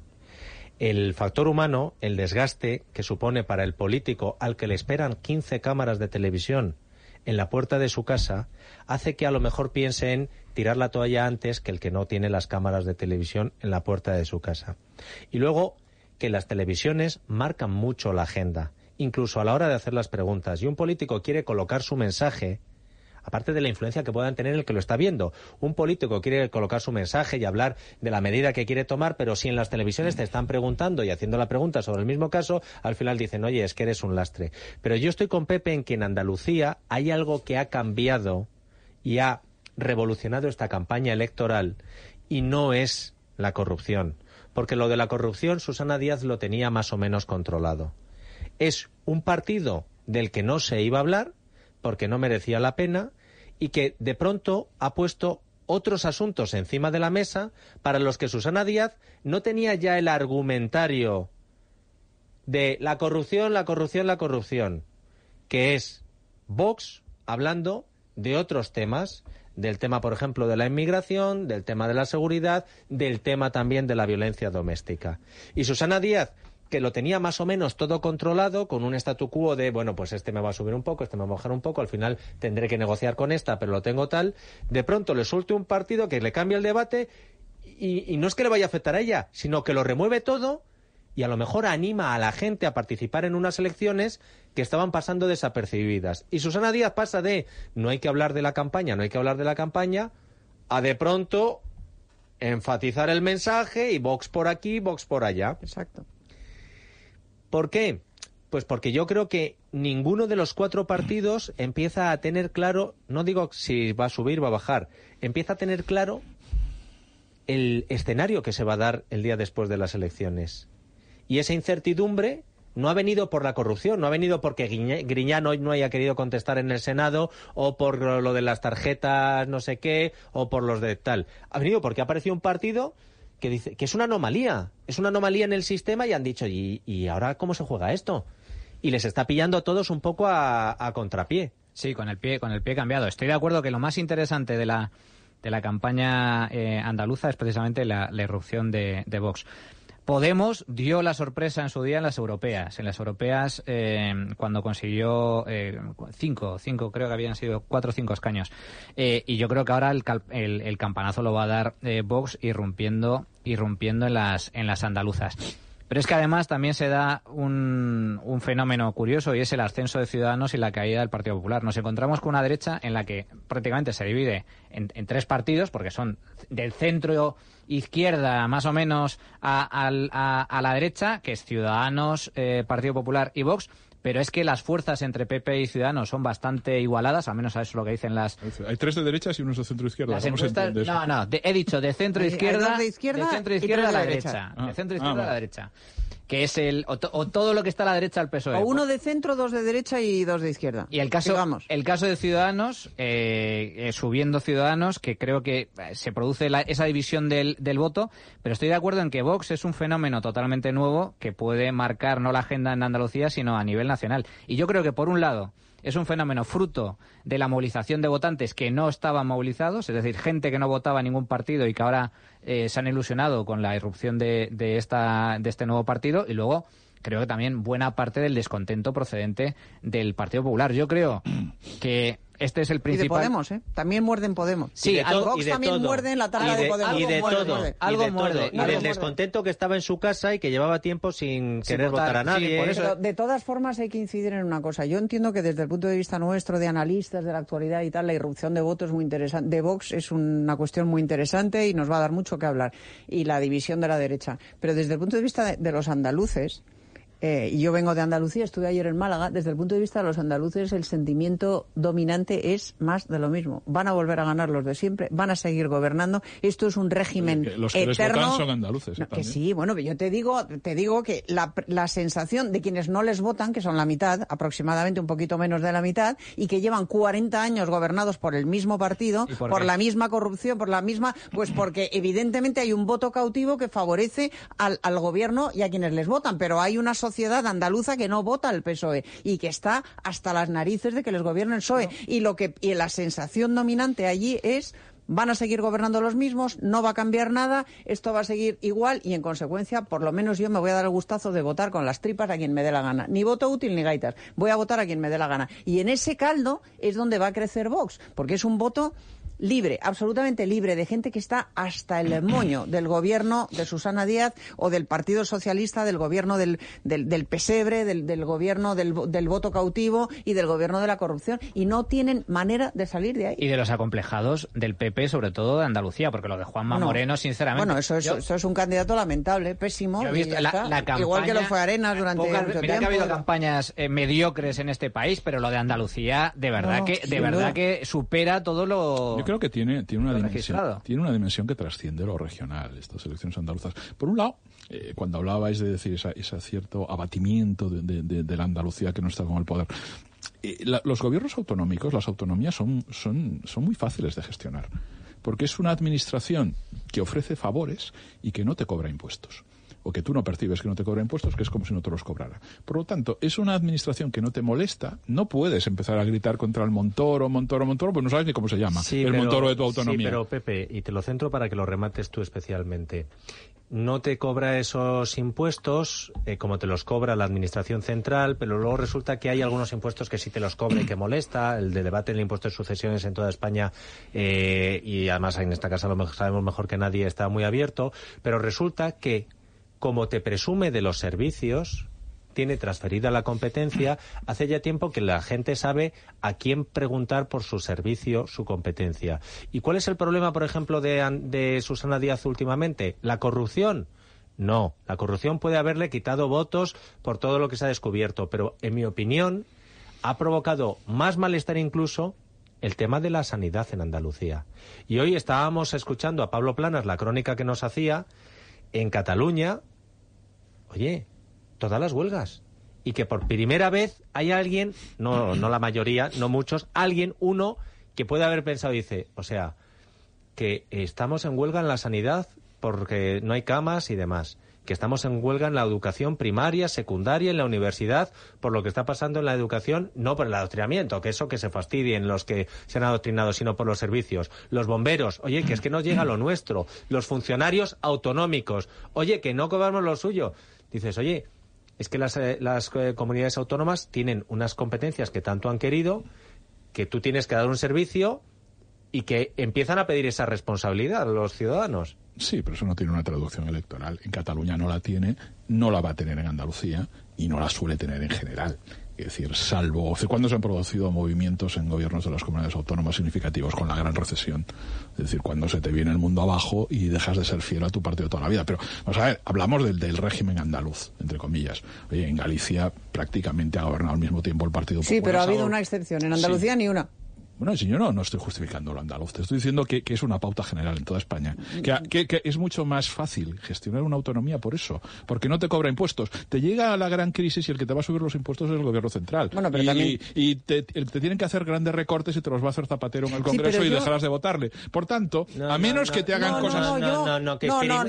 Speaker 3: El factor humano, el desgaste que supone para el político al que le esperan 15 cámaras de televisión en la puerta de su casa, hace que a lo mejor piense en tirar la toalla antes que el que no tiene las cámaras de televisión en la puerta de su casa. Y luego, que las televisiones marcan mucho la agenda, incluso a la hora de hacer las preguntas. Y un político quiere colocar su mensaje, aparte de la influencia que puedan tener el que lo está viendo. Un político quiere colocar su mensaje y hablar de la medida que quiere tomar, pero si en las televisiones te están preguntando y haciendo la pregunta sobre el mismo caso, al final dicen, oye, es que eres un lastre. Pero yo estoy con Pepe en que en Andalucía hay algo que ha cambiado y ha revolucionado esta campaña electoral, y no es la corrupción. Porque lo de la corrupción Susana Díaz lo tenía más o menos controlado. Es un partido del que no se iba a hablar porque no merecía la pena y que de pronto ha puesto otros asuntos encima de la mesa para los que Susana Díaz no tenía ya el argumentario de la corrupción, que es Vox hablando de otros temas, del tema, por ejemplo, de la inmigración, del tema de la seguridad, del tema también de la violencia doméstica. Y Susana Díaz, que lo tenía más o menos todo controlado, con un statu quo de, bueno, pues este me va a subir un poco, este me va a bajar un poco, al final tendré que negociar con esta, pero lo tengo tal, de pronto le suelte un partido que le cambia el debate y no es que le vaya a afectar a ella, sino que lo remueve todo y a lo mejor anima a la gente a participar en unas elecciones que estaban pasando desapercibidas. Y Susana Díaz pasa de no hay que hablar de la campaña, a de pronto enfatizar el mensaje y Vox por aquí, Vox por allá.
Speaker 4: Exacto.
Speaker 3: ¿Por qué? Pues porque yo creo que ninguno de los 4 partidos empieza a tener claro, no digo si va a subir o va a bajar, empieza a tener claro el escenario que se va a dar el día después de las elecciones. Y esa incertidumbre no ha venido por la corrupción, no ha venido porque Griñán hoy no haya querido contestar en el Senado, o por lo de las tarjetas no sé qué, o por los de tal. Ha venido porque ha aparecido un partido que dice que es una anomalía en el sistema, y han dicho, ¿y ahora cómo se juega esto? Y les está pillando a todos un poco a contrapié.
Speaker 5: Sí, con el pie cambiado. Estoy de acuerdo que lo más interesante de la campaña andaluza es precisamente la irrupción de Vox. Podemos dio la sorpresa en su día en las europeas. En las europeas, cuando consiguió 5, creo que habían sido 4 o 5 escaños. Y yo creo que ahora el campanazo lo va a dar Vox irrumpiendo en las andaluzas. Pero es que además también se da un fenómeno curioso, y es el ascenso de Ciudadanos y la caída del Partido Popular. Nos encontramos con una derecha en la que prácticamente se divide en 3 partidos, porque son del centro izquierda más o menos a la derecha, que es Ciudadanos, Partido Popular y Vox. Pero es que las fuerzas entre PP y Ciudadanos son bastante igualadas, al menos a eso es lo que dicen las...
Speaker 9: Hay 3 de derechas y 1 de centro izquierda.
Speaker 5: Las encuestas, he dicho de centro izquierda,
Speaker 4: de centro
Speaker 5: izquierda a la derecha. De centro izquierda a la derecha. Que es o todo lo que está a la derecha del PSOE.
Speaker 4: O 1 de centro, 2 de derecha y 2 de izquierda.
Speaker 5: Y el caso de Ciudadanos, subiendo Ciudadanos, que creo que se produce esa división del voto, pero estoy de acuerdo en que Vox es un fenómeno totalmente nuevo que puede marcar no la agenda en Andalucía, sino a nivel nacional. Y yo creo que, por un lado, es un fenómeno fruto de la movilización de votantes que no estaban movilizados, es decir, gente que no votaba a ningún partido y que ahora se han ilusionado con la irrupción de este nuevo partido. Y luego creo que también buena parte del descontento procedente del Partido Popular. Yo creo que este es el principal...
Speaker 4: Y de Podemos, ¿eh? También muerden Podemos.
Speaker 5: Sí,
Speaker 4: Vox también muerde en la tabla de Podemos.
Speaker 3: Algo muerde. Y del descontento que estaba en su casa y que llevaba tiempo sin querer votar a nadie.
Speaker 4: Sí, por eso. Pero de todas formas hay que incidir en una cosa. Yo entiendo que desde el punto de vista nuestro, de analistas de la actualidad y tal, la irrupción de votos es muy interesante. De Vox es una cuestión muy interesante y nos va a dar mucho que hablar. Y la división de la derecha. Pero desde el punto de vista de los andaluces... y yo vengo de Andalucía, estuve ayer en Málaga. Desde el punto de vista de los andaluces, el sentimiento dominante es más de lo mismo. Van a volver a ganar los de siempre, van a seguir gobernando. Esto es un régimen
Speaker 9: los que
Speaker 4: eterno.
Speaker 9: Les votan son andaluces.
Speaker 4: No, que sí, bueno, yo te digo que la sensación de quienes no les votan, que son la mitad, aproximadamente un poquito menos de la mitad, y que llevan 40 años gobernados por el mismo partido, por la misma corrupción, pues porque evidentemente hay un voto cautivo que favorece al gobierno y a quienes les votan, pero hay una sociedad andaluza que no vota al PSOE y que está hasta las narices de que les gobierne el PSOE. No. Y la sensación dominante allí es: van a seguir gobernando los mismos, no va a cambiar nada, esto va a seguir igual, y en consecuencia, por lo menos yo me voy a dar el gustazo de votar con las tripas a quien me dé la gana. Ni voto útil ni gaitas. Voy a votar a quien me dé la gana. Y en ese caldo es donde va a crecer Vox, porque es un voto libre, absolutamente libre, de gente que está hasta el moño del gobierno de Susana Díaz o del Partido Socialista, del gobierno del pesebre, del gobierno del voto cautivo y del gobierno de la corrupción, y no tienen manera de salir de ahí.
Speaker 5: Y de los acomplejados del PP, sobre todo de Andalucía, porque lo de Juanma Moreno, sinceramente...
Speaker 4: Bueno, eso es un candidato lamentable, pésimo.
Speaker 5: Yo he visto la campaña,
Speaker 4: igual que lo fue Arenas durante mucho tiempo.
Speaker 5: Mira que ha habido campañas mediocres en este país, pero lo de Andalucía, de verdad que supera todo lo...
Speaker 9: Yo creo que tiene una dimensión que trasciende lo regional, estas elecciones andaluzas. Por un lado, cuando hablabais de decir ese cierto abatimiento de la Andalucía que no está con el poder, los gobiernos autonómicos, las autonomías son muy fáciles de gestionar, porque es una administración que ofrece favores y que no te cobra impuestos, o que tú no percibes que no te cobra impuestos, que es como si no te los cobrara. Por lo tanto, es una administración que no te molesta. No puedes empezar a gritar contra el Montoro, pues no sabes ni cómo se llama, Montoro de tu autonomía.
Speaker 3: Sí, pero Pepe, y te lo centro para que lo remates tú especialmente. No te cobra esos impuestos como te los cobra la Administración Central, pero luego resulta que hay algunos impuestos que sí te los cobra y que molesta. El de debate del impuesto de sucesiones en toda España, y además en esta casa lo sabemos mejor que nadie, está muy abierto, pero resulta que, como te presume de los servicios, tiene transferida la competencia. Hace ya tiempo que la gente sabe a quién preguntar por su servicio, su competencia. ¿Y cuál es el problema, por ejemplo, de Susana Díaz últimamente? ¿La corrupción? No, la corrupción puede haberle quitado votos por todo lo que se ha descubierto, pero en mi opinión ha provocado más malestar incluso el tema de la sanidad en Andalucía. Y hoy estábamos escuchando a Pablo Planas la crónica que nos hacía en Cataluña. Oye, todas las huelgas. y que por primera vez hay alguien, no la mayoría, no muchos, uno que puede haber pensado, dice, o sea, que estamos en huelga en la sanidad porque no hay camas y demás, que estamos en huelga en la educación primaria, secundaria, en la universidad, por lo que está pasando en la educación, no por el adoctrinamiento, que eso que se fastidien los que se han adoctrinado, sino por los servicios. Los bomberos, oye, que es que nos llega lo nuestro. Los funcionarios autonómicos, oye, que no cobramos lo suyo. Dices, oye, es que las comunidades autónomas tienen unas competencias que tanto han querido, que tú tienes que dar un servicio y que empiezan a pedir esa responsabilidad a los ciudadanos.
Speaker 9: Sí, pero eso no tiene una traducción electoral. En Cataluña no la tiene, no la va a tener en Andalucía y no la suele tener en general. Es decir, salvo cuando se han producido movimientos en gobiernos de las comunidades autónomas significativos con la gran recesión. Es decir, cuando se te viene el mundo abajo y dejas de ser fiel a tu partido toda la vida. Pero, vamos a ver, hablamos del régimen andaluz, entre comillas. Oye, en Galicia prácticamente ha gobernado al mismo tiempo el Partido Popular.
Speaker 4: Sí, pero ha habido una excepción. En Andalucía ni una.
Speaker 9: Bueno, si yo no estoy justificando lo andaluz, te estoy diciendo que es una pauta general en toda España. Que es mucho más fácil gestionar una autonomía por eso, porque no te cobra impuestos. Te llega la gran crisis y el que te va a subir los impuestos es el gobierno central. Bueno, pero te tienen que hacer grandes recortes y te los va a hacer Zapatero en el Congreso y dejarás de votarle. Por tanto, a menos que te hagan cosas...
Speaker 3: Que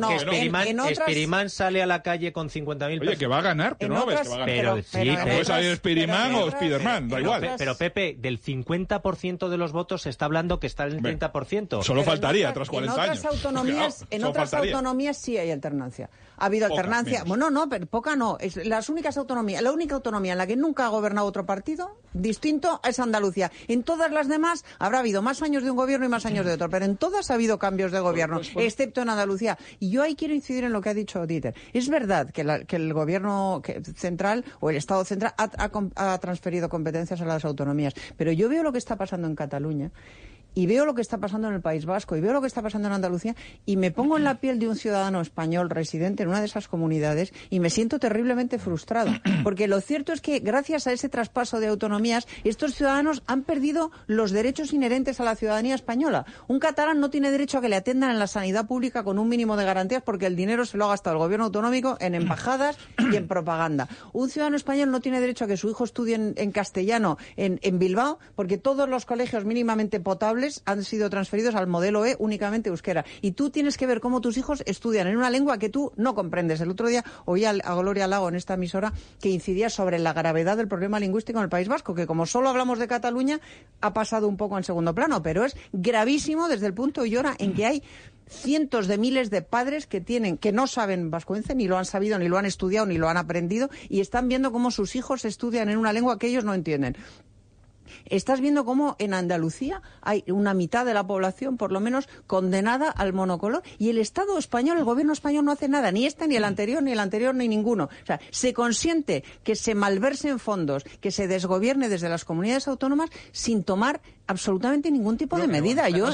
Speaker 3: Spirimán sale a la calle con 50.000...
Speaker 9: Oye, que va a ganar, que no lo ves que va a ganar.
Speaker 3: Pero sí,
Speaker 9: puede salir Spirimán o Spiderman, da igual.
Speaker 3: Pero Pepe, del 50% de los votos se está hablando que está en el 30%.
Speaker 9: Solo faltaría tras 40 años.
Speaker 4: En otras autonomías sí hay alternancia. Ha habido alternancia. Bueno, no, pero poca no. La única autonomía en la que nunca ha gobernado otro partido distinto es Andalucía. En todas las demás habrá habido más años de un gobierno y más años de otro, pero en todas ha habido cambios de gobierno, excepto en Andalucía. Y yo ahí quiero incidir en lo que ha dicho Dieter. Es verdad que el gobierno central o el Estado central ha transferido competencias a las autonomías, pero yo veo lo que está pasando en Cataluña y veo lo que está pasando en el País Vasco y veo lo que está pasando en Andalucía y me pongo en la piel de un ciudadano español residente en una de esas comunidades y me siento terriblemente frustrado, porque lo cierto es que gracias a ese traspaso de autonomías estos ciudadanos han perdido los derechos inherentes a la ciudadanía española. Un catalán no tiene derecho a que le atiendan en la sanidad pública con un mínimo de garantías porque el dinero se lo ha gastado el gobierno autonómico en embajadas y en propaganda. Un ciudadano español no tiene derecho a que su hijo estudie en castellano en Bilbao porque todos los colegios mínimamente potables han sido transferidos al modelo E únicamente euskera. Y tú tienes que ver cómo tus hijos estudian en una lengua que tú no comprendes. El otro día oí a Gloria Lago en esta emisora que incidía sobre la gravedad del problema lingüístico en el País Vasco, que como solo hablamos de Cataluña, ha pasado un poco en segundo plano, pero es gravísimo desde el punto y hora en que hay cientos de miles de padres que no saben vascuence, ni lo han sabido, ni lo han estudiado, ni lo han aprendido, y están viendo cómo sus hijos estudian en una lengua que ellos no entienden. Estás viendo cómo en Andalucía hay una mitad de la población, por lo menos, condenada al monocolor, y el Estado español, el gobierno español no hace nada, ni este, ni el anterior, ni ninguno. O sea, se consiente que se malversen fondos, que se desgobierne desde las comunidades autónomas sin tomar absolutamente ningún tipo de medida. A mí no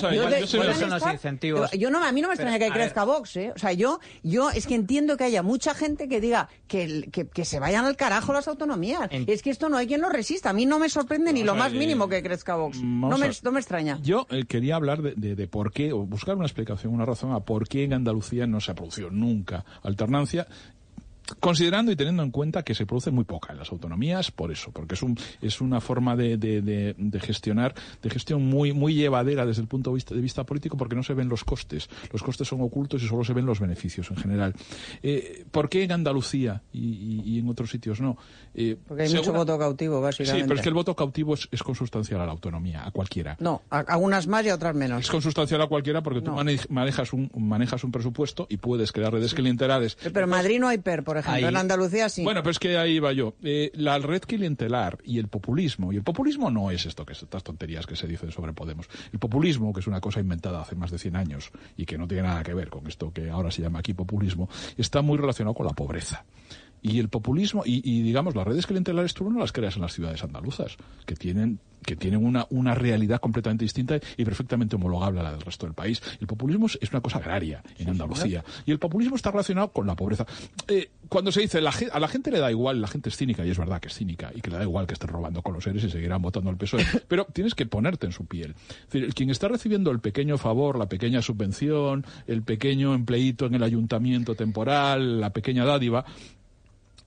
Speaker 4: me extraña que crezca Vox, ¿eh? O sea, yo es que entiendo que haya mucha gente que diga que se vayan al carajo las autonomías. Es que esto no hay quien lo resista. A mí no me sorprende ni lo más mínimo que crezca Vox. No me extraña.
Speaker 9: Yo quería hablar de por qué, o buscar una explicación, una razón a por qué en Andalucía no se ha producido nunca alternancia, considerando y teniendo en cuenta que se produce muy poca en las autonomías, por eso, porque es una forma de gestión muy llevadera desde el punto de vista político, porque no se ven los costes. Los costes son ocultos y solo se ven los beneficios en general. ¿Por qué en Andalucía y en otros sitios no?
Speaker 4: Porque hay mucho voto cautivo, básicamente.
Speaker 9: Sí, pero es que el voto cautivo es consustancial a la autonomía, a cualquiera.
Speaker 4: No, a unas más y a otras menos.
Speaker 9: Es consustancial a cualquiera porque tú manejas un presupuesto y puedes crear redes clientelares.
Speaker 4: Pero en Madrid no hay PER, por ejemplo. En Andalucía sí.
Speaker 9: Bueno, pero es que ahí iba yo. La red clientelar y el populismo no es estas tonterías que se dicen sobre Podemos. El populismo, que es una cosa inventada hace más de 100 años y que no tiene nada que ver con esto que ahora se llama aquí populismo, está muy relacionado con la pobreza. Y el populismo, y digamos, las redes clientelares tú no las creas en las ciudades andaluzas, que tienen una realidad completamente distinta y perfectamente homologable a la del resto del país. El populismo es una cosa agraria en Andalucía. Y el populismo está relacionado con la pobreza. Cuando se dice a la gente le da igual, la gente es cínica, y es verdad que es cínica, y que le da igual que estén robando con los seres y seguirán votando al PSOE, pero tienes que ponerte en su piel. Es decir, quien está recibiendo el pequeño favor, la pequeña subvención, el pequeño empleíto en el ayuntamiento temporal, la pequeña dádiva,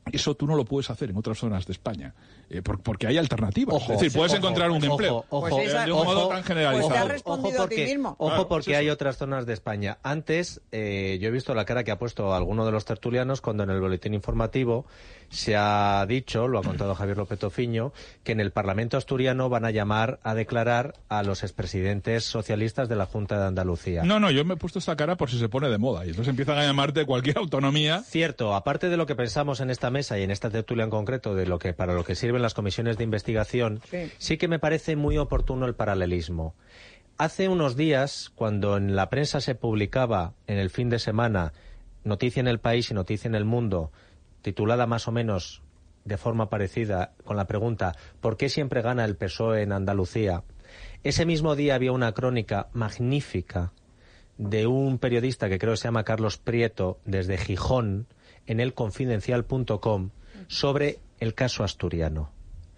Speaker 9: Eso tú no lo puedes hacer en otras zonas de España, porque hay alternativas. Es decir, puedes encontrar un empleo de un modo tan generalizado.
Speaker 4: Pues te has respondido a ti mismo.
Speaker 3: Ojo, porque hay otras zonas de España. Antes, yo he visto la cara que ha puesto alguno de los tertulianos cuando en el boletín informativo se ha dicho, lo ha contado Javier López Tofiño, que en el Parlamento asturiano van a llamar a declarar a los expresidentes socialistas de la Junta de Andalucía.
Speaker 9: No, yo me he puesto esta cara por si se pone de moda y entonces empiezan a llamarte cualquier autonomía.
Speaker 3: Cierto, aparte de lo que pensamos en esta mesa y en esta tertulia en concreto, de lo que para lo que sirven las comisiones de investigación, sí que me parece muy oportuno el paralelismo. Hace unos días, cuando en la prensa se publicaba en el fin de semana noticia en El País y noticia en El Mundo, titulada más o menos de forma parecida, con la pregunta ¿por qué siempre gana el PSOE en Andalucía? Ese mismo día había una crónica magnífica de un periodista que creo que se llama Carlos Prieto, desde Gijón, en elconfidencial.com, sobre el caso asturiano.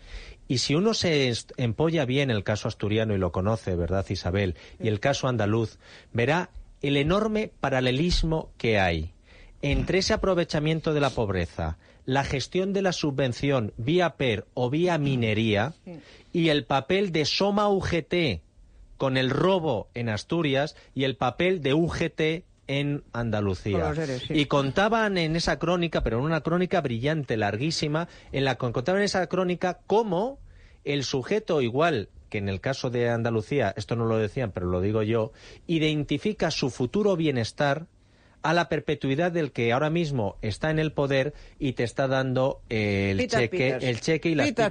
Speaker 3: Y si uno se empolla bien el caso asturiano y lo conoce, ¿verdad, Isabel? Y el caso andaluz, verá el enorme paralelismo que hay entre ese aprovechamiento de la pobreza, la gestión de la subvención vía PER o vía minería y el papel de Soma UGT con el robo en Asturias y el papel de UGT en Andalucía. Y contaban en esa crónica, pero en una crónica brillante, larguísima, en la que contaban en esa crónica cómo el sujeto, igual que en el caso de Andalucía, esto no lo decían, pero lo digo yo, identifica su futuro bienestar a la perpetuidad del que ahora mismo está en el poder y te está dando el cheque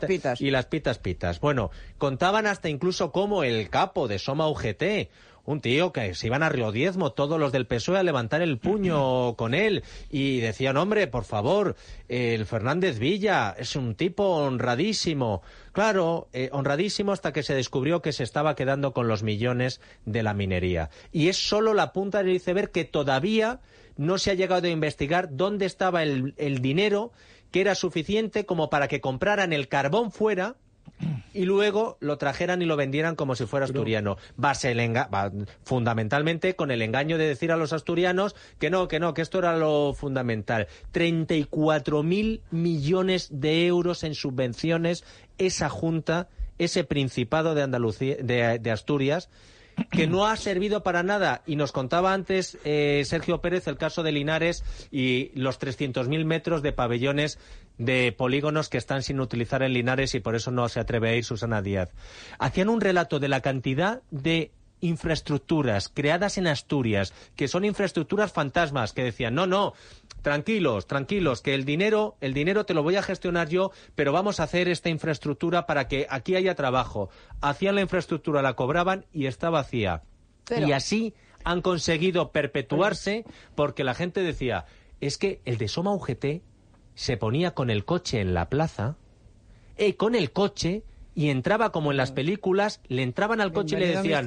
Speaker 3: y las pitas. Bueno, contaban hasta incluso cómo el capo de Soma UGT, un tío que se iban a Río Diezmo, todos los del PSOE a levantar el puño con él, y decían, hombre, por favor, el Fernández Villa es un tipo honradísimo. Claro, honradísimo hasta que se descubrió que se estaba quedando con los millones de la minería. Y es solo la punta del iceberg, que todavía no se ha llegado a investigar dónde estaba el dinero que era suficiente como para que compraran el carbón fuera y luego lo trajeran y lo vendieran como si fuera asturiano. Fundamentalmente con el engaño de decir a los asturianos que esto era lo fundamental. 34.000 millones de euros en subvenciones esa Junta, ese Principado de Andalucía, de Asturias, que no ha servido para nada. Y nos contaba antes Sergio Pérez el caso de Linares y los 300.000 metros de pabellones de polígonos que están sin utilizar en Linares y por eso no se atreve a ir Susana Díaz. Hacían un relato de la cantidad de infraestructuras creadas en Asturias, que son infraestructuras fantasmas, que decían, no, tranquilos, que el dinero te lo voy a gestionar yo, pero vamos a hacer esta infraestructura para que aquí haya trabajo. Hacían la infraestructura, la cobraban y está vacía. Y así han conseguido perpetuarse, porque la gente decía, es que el de Soma UGT se ponía con el coche en la plaza, y entraba como en las películas, le entraban al coche y le decían,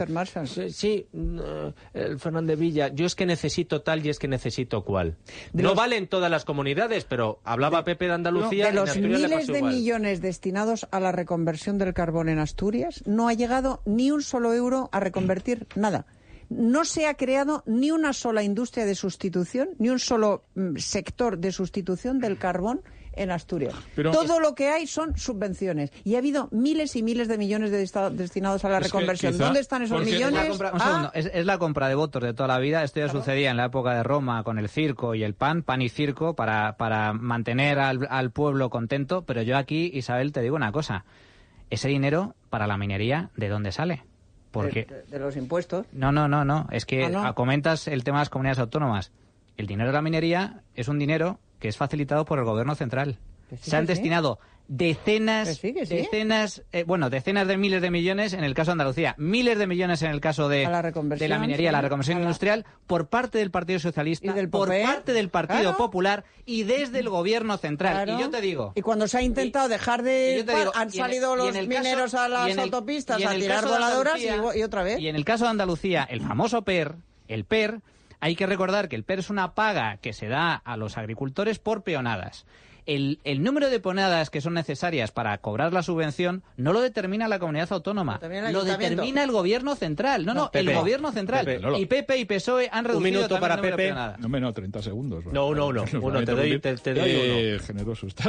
Speaker 3: el Fernández Villa, yo es que necesito tal y es que necesito cual. No valen todas las comunidades, pero hablaba Pepe de Andalucía.
Speaker 4: De los miles de millones destinados a la reconversión del carbón en Asturias, no ha llegado ni un solo euro a reconvertir nada. No se ha creado ni una sola industria de sustitución, ni un solo sector de sustitución del carbón en Asturias. Todo lo que hay son subvenciones. Y ha habido miles y miles de millones destinados a la reconversión. ¿Dónde están esos millones?
Speaker 5: Un segundo. Es la compra de votos de toda la vida. Esto ya sucedía en la época de Roma con el circo y el pan y circo, para mantener al pueblo contento. Pero yo aquí, Isabel, te digo una cosa. Ese dinero para la minería, ¿de dónde sale? Porque
Speaker 4: de los impuestos.
Speaker 5: No. Es que comentas el tema de las comunidades autónomas. El dinero de la minería es un dinero que es facilitado por el gobierno central. Se han destinado decenas de miles de millones en el caso de Andalucía, miles de millones en el caso de la minería, la reconversión industrial, por parte del Partido Socialista, por parte del Partido Popular y desde el gobierno central. Y yo te digo...
Speaker 4: Y cuando se ha intentado dejar de... han salido los mineros a las autopistas a tirar voladoras y otra vez.
Speaker 5: Y en el caso de Andalucía, el famoso PER, hay que recordar que el PER es una paga que se da a los agricultores por peonadas. el número de ponedas que son necesarias para cobrar la subvención no lo determina la comunidad autónoma, lo determina el gobierno central. No,
Speaker 3: Pepe,
Speaker 5: el gobierno central.
Speaker 3: Pepe,
Speaker 5: y PP y PSOE han reducido.
Speaker 3: Un minuto para Pepe.
Speaker 9: No, 30 segundos.
Speaker 3: No, uno. Te doy uno.
Speaker 9: Generoso estar.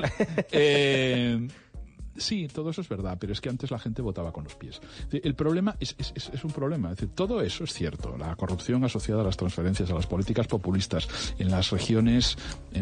Speaker 9: Sí, todo eso es verdad, pero es que antes la gente votaba con los pies. El problema es un problema. Es decir, todo eso es cierto. La corrupción asociada a las transferencias, a las políticas populistas en las regiones,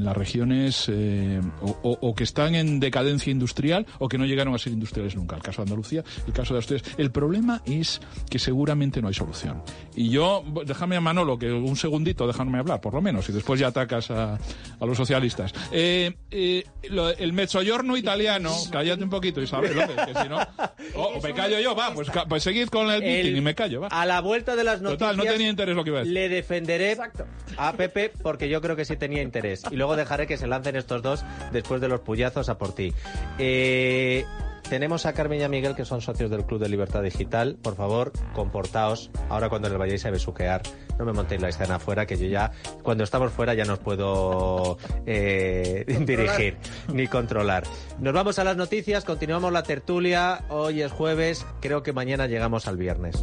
Speaker 9: o que están en decadencia industrial o que no llegaron a ser industriales nunca. El caso de Andalucía, el caso de Asturias. El problema es que seguramente no hay solución. Y yo, déjame a Manolo, que un segundito, déjame hablar, por lo menos, y después ya atacas a los socialistas. El mezzogiorno italiano, cállate un poquito, Isabel, que si no... me callo yo, va, pues seguid con el meeting y me callo, va.
Speaker 3: A la vuelta de las noticias...
Speaker 9: Total, no tenía interés lo que iba a decir.
Speaker 3: Le defenderé a Pepe porque yo creo que sí tenía interés. Y luego dejaré que se lancen estos dos después de los puyazos a por ti. Tenemos a Carmen y a Miguel, que son socios del Club de Libertad Digital. Por favor, comportaos. Ahora cuando les vayáis a besuquear, no me montéis la escena afuera, que yo ya, cuando estamos fuera, ya no os puedo dirigir ni controlar. Nos vamos a las noticias, continuamos la tertulia. Hoy es jueves, creo que mañana llegamos al viernes.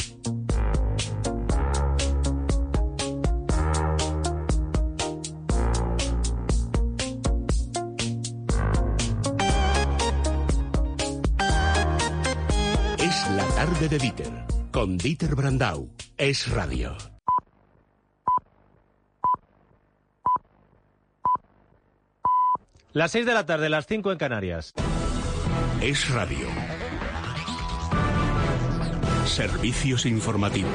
Speaker 2: La tarde de Dieter, con Dieter Brandau. Es radio.
Speaker 3: Las 6 de la tarde, las 5 en Canarias.
Speaker 2: Es radio. Servicios informativos.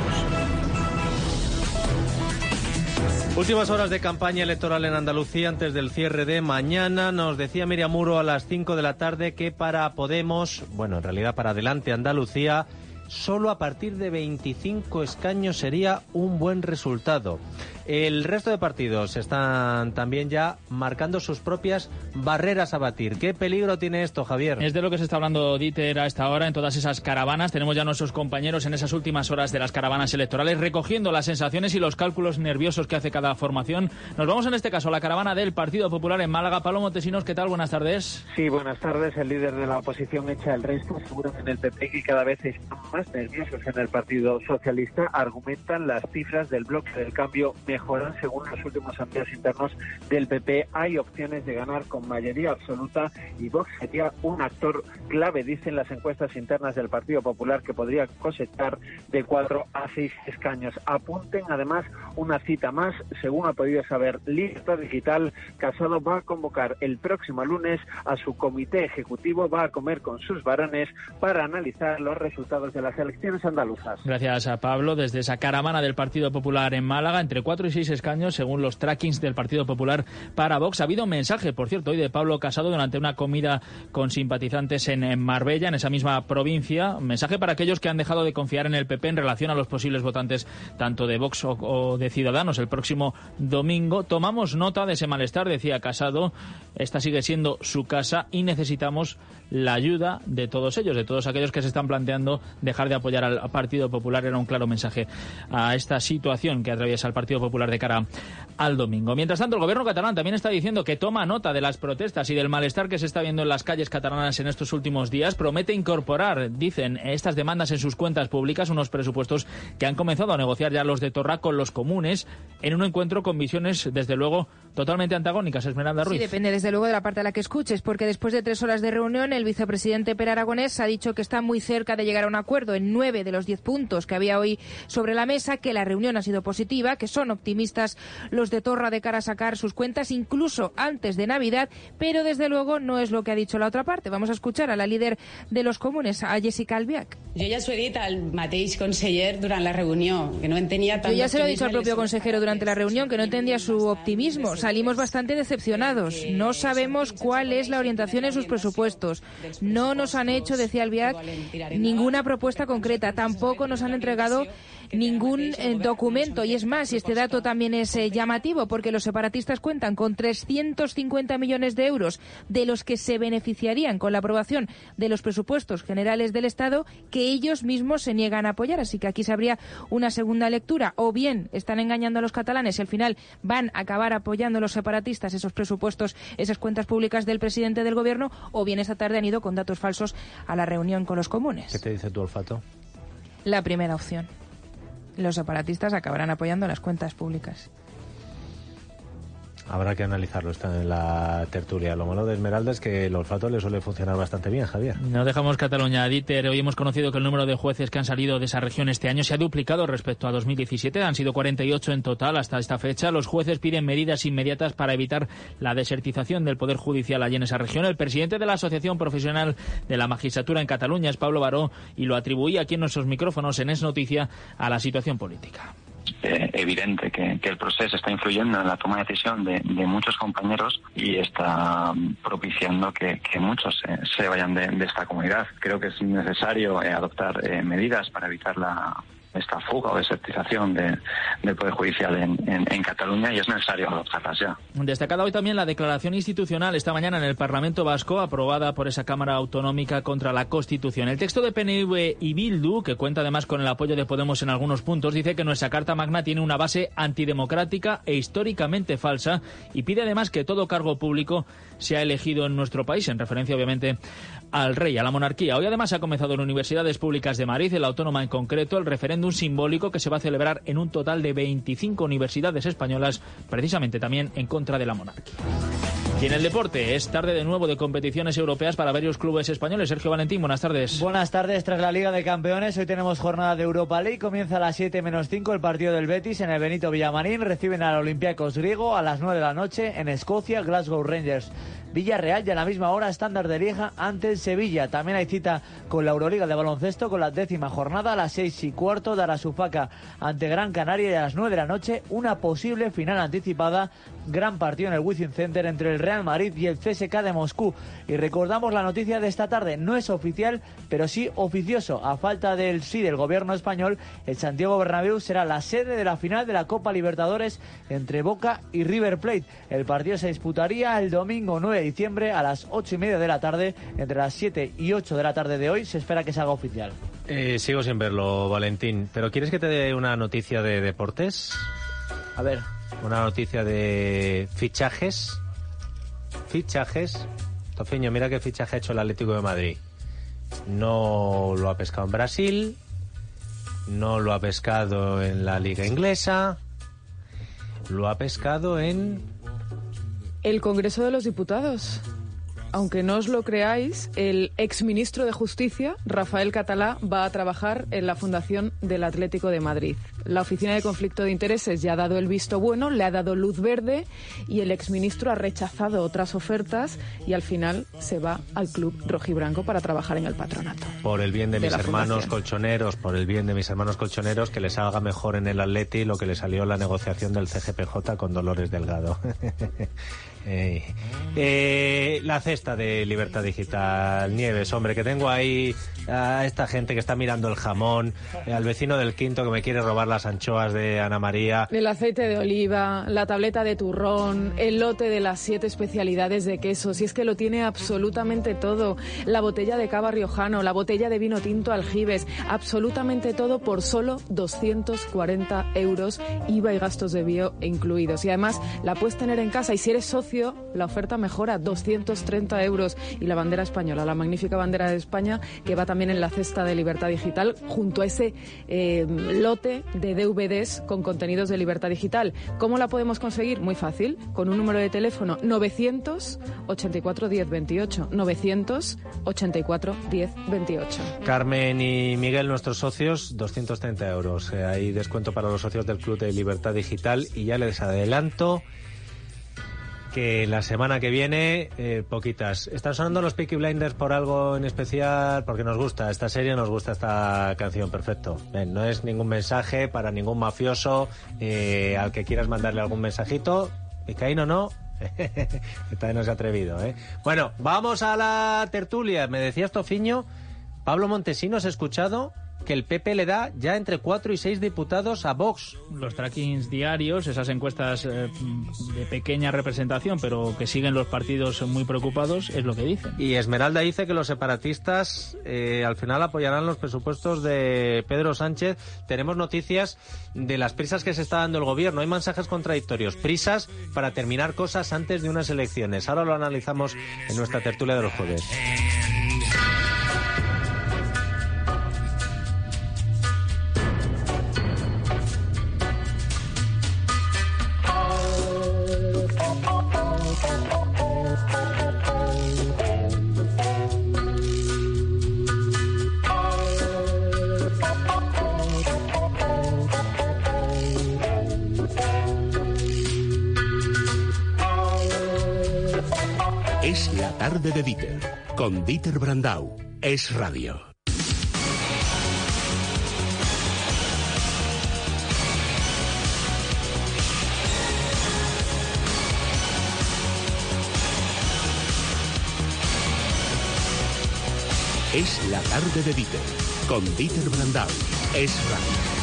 Speaker 3: Últimas horas de campaña electoral en Andalucía antes del cierre de mañana. Nos decía Miriam Muro a las 5 de la tarde que para Podemos, bueno, en realidad para Adelante Andalucía, solo a partir de 25 escaños sería un buen resultado. El resto de partidos están también ya marcando sus propias barreras a batir. ¿Qué peligro tiene esto, Javier?
Speaker 10: Es de lo que se está hablando Dieter a esta hora en todas esas caravanas. Tenemos ya a nuestros compañeros en esas últimas horas de las caravanas electorales recogiendo las sensaciones y los cálculos nerviosos que hace cada formación. Nos vamos en este caso a la caravana del Partido Popular en Málaga. Pablo Montesinos, ¿qué tal? Buenas tardes.
Speaker 11: Sí, buenas tardes. El líder de la oposición echa el resto. Seguro que en el PP, que cada vez están más nerviosos en el Partido Socialista, argumentan las cifras del bloque del cambio mejoran según los últimos sondeos internos del PP. Hay opciones de ganar con mayoría absoluta y Vox sería un actor clave, dicen las encuestas internas del Partido Popular, que podría cosechar de 4 a 6 escaños. Apunten además una cita más, según ha podido saber Libertad Digital, Casado va a convocar el próximo lunes a su comité ejecutivo, va a comer con sus varones para analizar los resultados de las elecciones andaluzas.
Speaker 10: Gracias a Pablo. Desde esa caravana del Partido Popular en Málaga, entre 4 y 6 escaños, según los trackings del Partido Popular para Vox. Ha habido un mensaje, por cierto, hoy de Pablo Casado durante una comida con simpatizantes en Marbella, en esa misma provincia. Un mensaje para aquellos que han dejado de confiar en el PP en relación a los posibles votantes tanto de Vox o de Ciudadanos el próximo domingo. Tomamos nota de ese malestar, decía Casado. Esta sigue siendo su casa y necesitamos la ayuda de todos ellos, de todos aquellos que se están planteando dejar de apoyar al Partido Popular. Era un claro mensaje a esta situación que atraviesa el Partido Popular de cara al domingo. Mientras tanto, el gobierno catalán también está diciendo que toma nota de las protestas y del malestar que se está viendo en las calles catalanas en estos últimos días. Promete incorporar, dicen, estas demandas en sus cuentas públicas, unos presupuestos que han comenzado a negociar ya los de Torra con los comunes, en un encuentro con visiones, desde luego, totalmente antagónicas. Esmeralda Ruiz.
Speaker 12: Sí, depende desde luego de la parte a la que escuches, porque después de 3 horas de reunión, el vicepresidente Pere Aragonés ha dicho que está muy cerca de llegar a un acuerdo en 9 de los 10 puntos que había hoy sobre la mesa, que la reunión ha sido positiva, que son optimistas los de Torra de cara a sacar sus cuentas incluso antes de Navidad, pero desde luego no es lo que ha dicho la otra parte. Vamos a escuchar a la líder de los comunes, a Jessica Albiach.
Speaker 13: Jo ja s'ho he dit al mateix conseller durant la reunió, que no entenia tant.
Speaker 12: Yo ya se lo he dicho al propio consejero durante la reunión, que no entendía su optimismo. Salimos bastante decepcionados. No sabemos cuál es la orientación en sus presupuestos. No nos han hecho, decía Albiach, ninguna propuesta concreta. Tampoco nos han entregado ningún documento. Y es más, y este dato también es llamativo, porque los separatistas cuentan con 350 millones de euros de los que se beneficiarían con la aprobación de los presupuestos generales del Estado, que ellos mismos se niegan a apoyar. Así que aquí se habría una segunda lectura. O bien están engañando a los catalanes y al final van a acabar apoyando los separatistas esos presupuestos, esas cuentas públicas del presidente del Gobierno, o bien esta tarde han ido con datos falsos a la reunión con los comunes.
Speaker 3: ¿Qué te dice tu olfato?
Speaker 12: La primera opción. Los separatistas acabarán apoyando las cuentas públicas.
Speaker 3: Habrá que analizarlo, está en la tertulia. Lo malo de Esmeralda es que el olfato le suele funcionar bastante bien, Javier.
Speaker 10: No dejamos Cataluña, Dieter. Hoy hemos conocido que el número de jueces que han salido de esa región este año se ha duplicado respecto a 2017. Han sido 48 en total hasta esta fecha. Los jueces piden medidas inmediatas para evitar la desertización del Poder Judicial allí en esa región. El presidente de la Asociación Profesional de la Magistratura en Cataluña es Pablo Baró y lo atribuía aquí en nuestros micrófonos en Es Noticia a la situación política.
Speaker 14: Evidente que el proceso está influyendo en la toma de decisión de muchos compañeros y está propiciando que muchos se vayan de esta comunidad. Creo que es necesario adoptar medidas para evitar esta fuga o desertización del Poder Judicial en Cataluña, y es necesario adoptarlas ya.
Speaker 10: Destacada hoy también la declaración institucional esta mañana en el Parlamento Vasco, aprobada por esa Cámara Autonómica contra la Constitución. El texto de PNV y Bildu, que cuenta además con el apoyo de Podemos en algunos puntos, dice que nuestra Carta Magna tiene una base antidemocrática e históricamente falsa, y pide además que todo cargo público sea elegido en nuestro país, en referencia obviamente al rey, a la monarquía. Hoy además ha comenzado en universidades públicas de Madrid, en la Autónoma en concreto, el referéndum simbólico que se va a celebrar en un total de 25 universidades españolas, precisamente también en contra de la monarquía. Y en el deporte, es tarde de nuevo de competiciones europeas para varios clubes españoles. Sergio Valentín, buenas tardes.
Speaker 15: Buenas tardes. Tras la Liga de Campeones, hoy tenemos jornada de Europa League. Comienza a las 7:05 el partido del Betis en el Benito Villamarín. Reciben al Olympiacos griego a las 9 de la noche en Escocia, Glasgow Rangers. Villarreal, y a la misma hora, Standard de Lieja ante el Sevilla. También hay cita con la Euroliga de baloncesto con la 10ª jornada a las 6:15, Darasufaca ante Gran Canaria, y a las 9 de la noche una posible final anticipada, gran partido en el Wizzing Center entre el Real Madrid y el CSKA de Moscú. Y recordamos la noticia de esta tarde, no es oficial, pero sí oficioso. A falta del sí del gobierno español, el Santiago Bernabéu será la sede de la final de la Copa Libertadores entre Boca y River Plate. El partido se disputaría el domingo 9 de diciembre a las 8:30 de la tarde. Entre las 7 y 8 de la tarde de hoy se espera que se haga oficial.
Speaker 3: Sigo sin verlo, Valentín, pero ¿quieres que te dé una noticia de deportes?
Speaker 15: A ver.
Speaker 3: Una noticia de fichajes. Tofiño, mira qué fichaje ha hecho el Atlético de Madrid. No lo ha pescado en Brasil, no lo ha pescado en la Liga Inglesa, lo ha pescado en
Speaker 7: el Congreso de los Diputados. Aunque no os lo creáis, el exministro de Justicia, Rafael Catalá, va a trabajar en la Fundación del Atlético de Madrid. La Oficina de Conflicto de Intereses ya ha dado el visto bueno, le ha dado luz verde, y el exministro ha rechazado otras ofertas y al final se va al club rojiblanco para trabajar en el patronato.
Speaker 3: Por el bien de mis hermanos colchoneros, que les salga mejor en el Atleti lo que le salió la negociación del CGPJ con Dolores Delgado. La cesta de Libertad Digital, Nieves, hombre, que tengo ahí a esta gente que está mirando el jamón, al vecino del quinto que me quiere robar las anchoas de Ana María,
Speaker 7: el aceite de oliva, la tableta de turrón, el lote de las 7 especialidades de quesos, y es que lo tiene absolutamente todo, la botella de cava riojano, la botella de vino tinto Aljibes, absolutamente todo por solo 240 euros, IVA y gastos de envío incluidos. Y además la puedes tener en casa, y si eres socio, la oferta mejora, 230 euros. Y la bandera española, la magnífica bandera de España, que va también en la cesta de Libertad Digital, junto a ese lote de DVDs con contenidos de Libertad Digital. ¿Cómo la podemos conseguir? Muy fácil, con un número de teléfono 984 10 28, 984 10 28.
Speaker 3: Carmen y Miguel, nuestros socios, 230 euros. Hay descuento para los socios del Club de Libertad Digital, y ya les adelanto que la semana que viene, poquitas. ¿Están sonando los Peaky Blinders por algo en especial? Porque nos gusta esta serie, nos gusta esta canción, perfecto. No es ningún mensaje para ningún mafioso al que quieras mandarle algún mensajito. Vizcaíno no. Todavía no se ha atrevido, ¿eh? Bueno, vamos a la tertulia. Me decías, Tofiño, Pablo Montesinos, he escuchado que el PP le da ya entre 4 y 6 diputados a Vox.
Speaker 10: Los trackings diarios, esas encuestas de pequeña representación, pero que siguen los partidos muy preocupados, es lo que dicen.
Speaker 3: Y Esmeralda dice que los separatistas al final apoyarán los presupuestos de Pedro Sánchez. Tenemos noticias de las prisas que se está dando el gobierno. Hay mensajes contradictorios. Prisas para terminar cosas antes de unas elecciones. Ahora lo analizamos en nuestra tertulia de los jueves.
Speaker 2: Es la tarde de Dieter, con Dieter Brandau. Es radio. Es la tarde de Dieter, con Dieter Brandau. Es radio.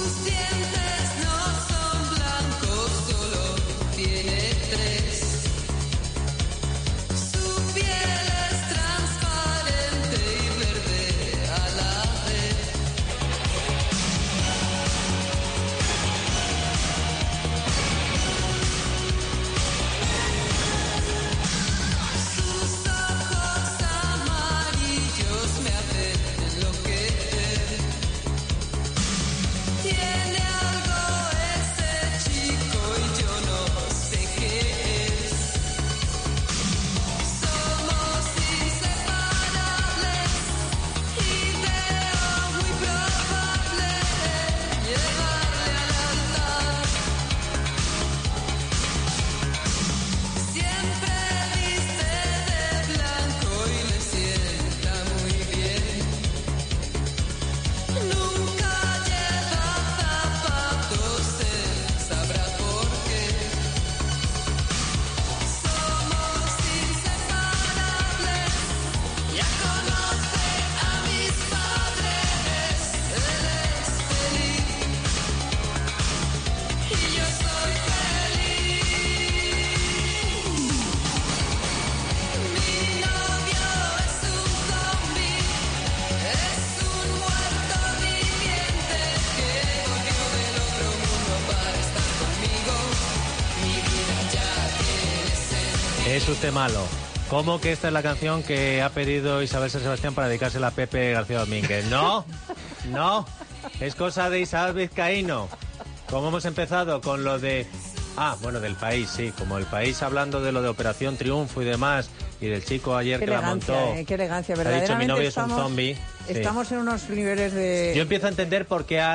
Speaker 3: Es usted malo. ¿Cómo que esta es la canción que ha pedido Isabel San Sebastián para dedicársela a Pepe García Domínguez? No, no, es cosa de Isabel Vizcaíno. ¿Cómo hemos empezado con lo de... bueno, del País, sí, como el País hablando de lo de Operación Triunfo y demás, y del chico ayer
Speaker 4: qué
Speaker 3: que la montó.
Speaker 4: Qué elegancia,
Speaker 3: Ha
Speaker 4: verdaderamente.
Speaker 3: dicho, mi novio es un zombie.
Speaker 4: Estamos en unos niveles de...
Speaker 3: Yo empiezo a entender por qué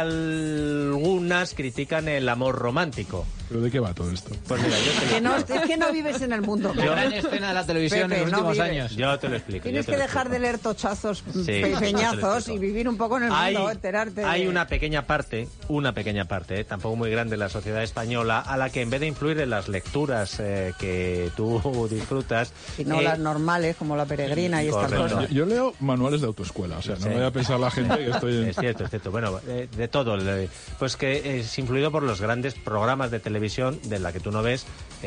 Speaker 3: algunas critican el amor romántico.
Speaker 9: ¿Pero de qué va todo esto?
Speaker 3: Pues mira, yo te
Speaker 4: es que no vives en el mundo.
Speaker 5: La gran escena de la televisión
Speaker 4: Pepe,
Speaker 5: en los últimos
Speaker 4: no
Speaker 5: años.
Speaker 3: Yo te lo explico.
Speaker 4: Tienes que dejar de leer tochazos,
Speaker 3: Sí,
Speaker 4: peñazos y vivir un poco en el mundo, enterarte.
Speaker 3: Hay una pequeña parte, tampoco muy grande en la sociedad española, a la que en vez de influir en las lecturas que tú disfrutas...
Speaker 4: Y no las normales, como La Peregrina y estas cosas.
Speaker 9: Yo leo manuales de autoescuela, o sea, no voy a pensar la gente que estoy en...
Speaker 3: Es cierto. Bueno, de todo. Pues que es influido por los grandes programas de televisión de la que tú no ves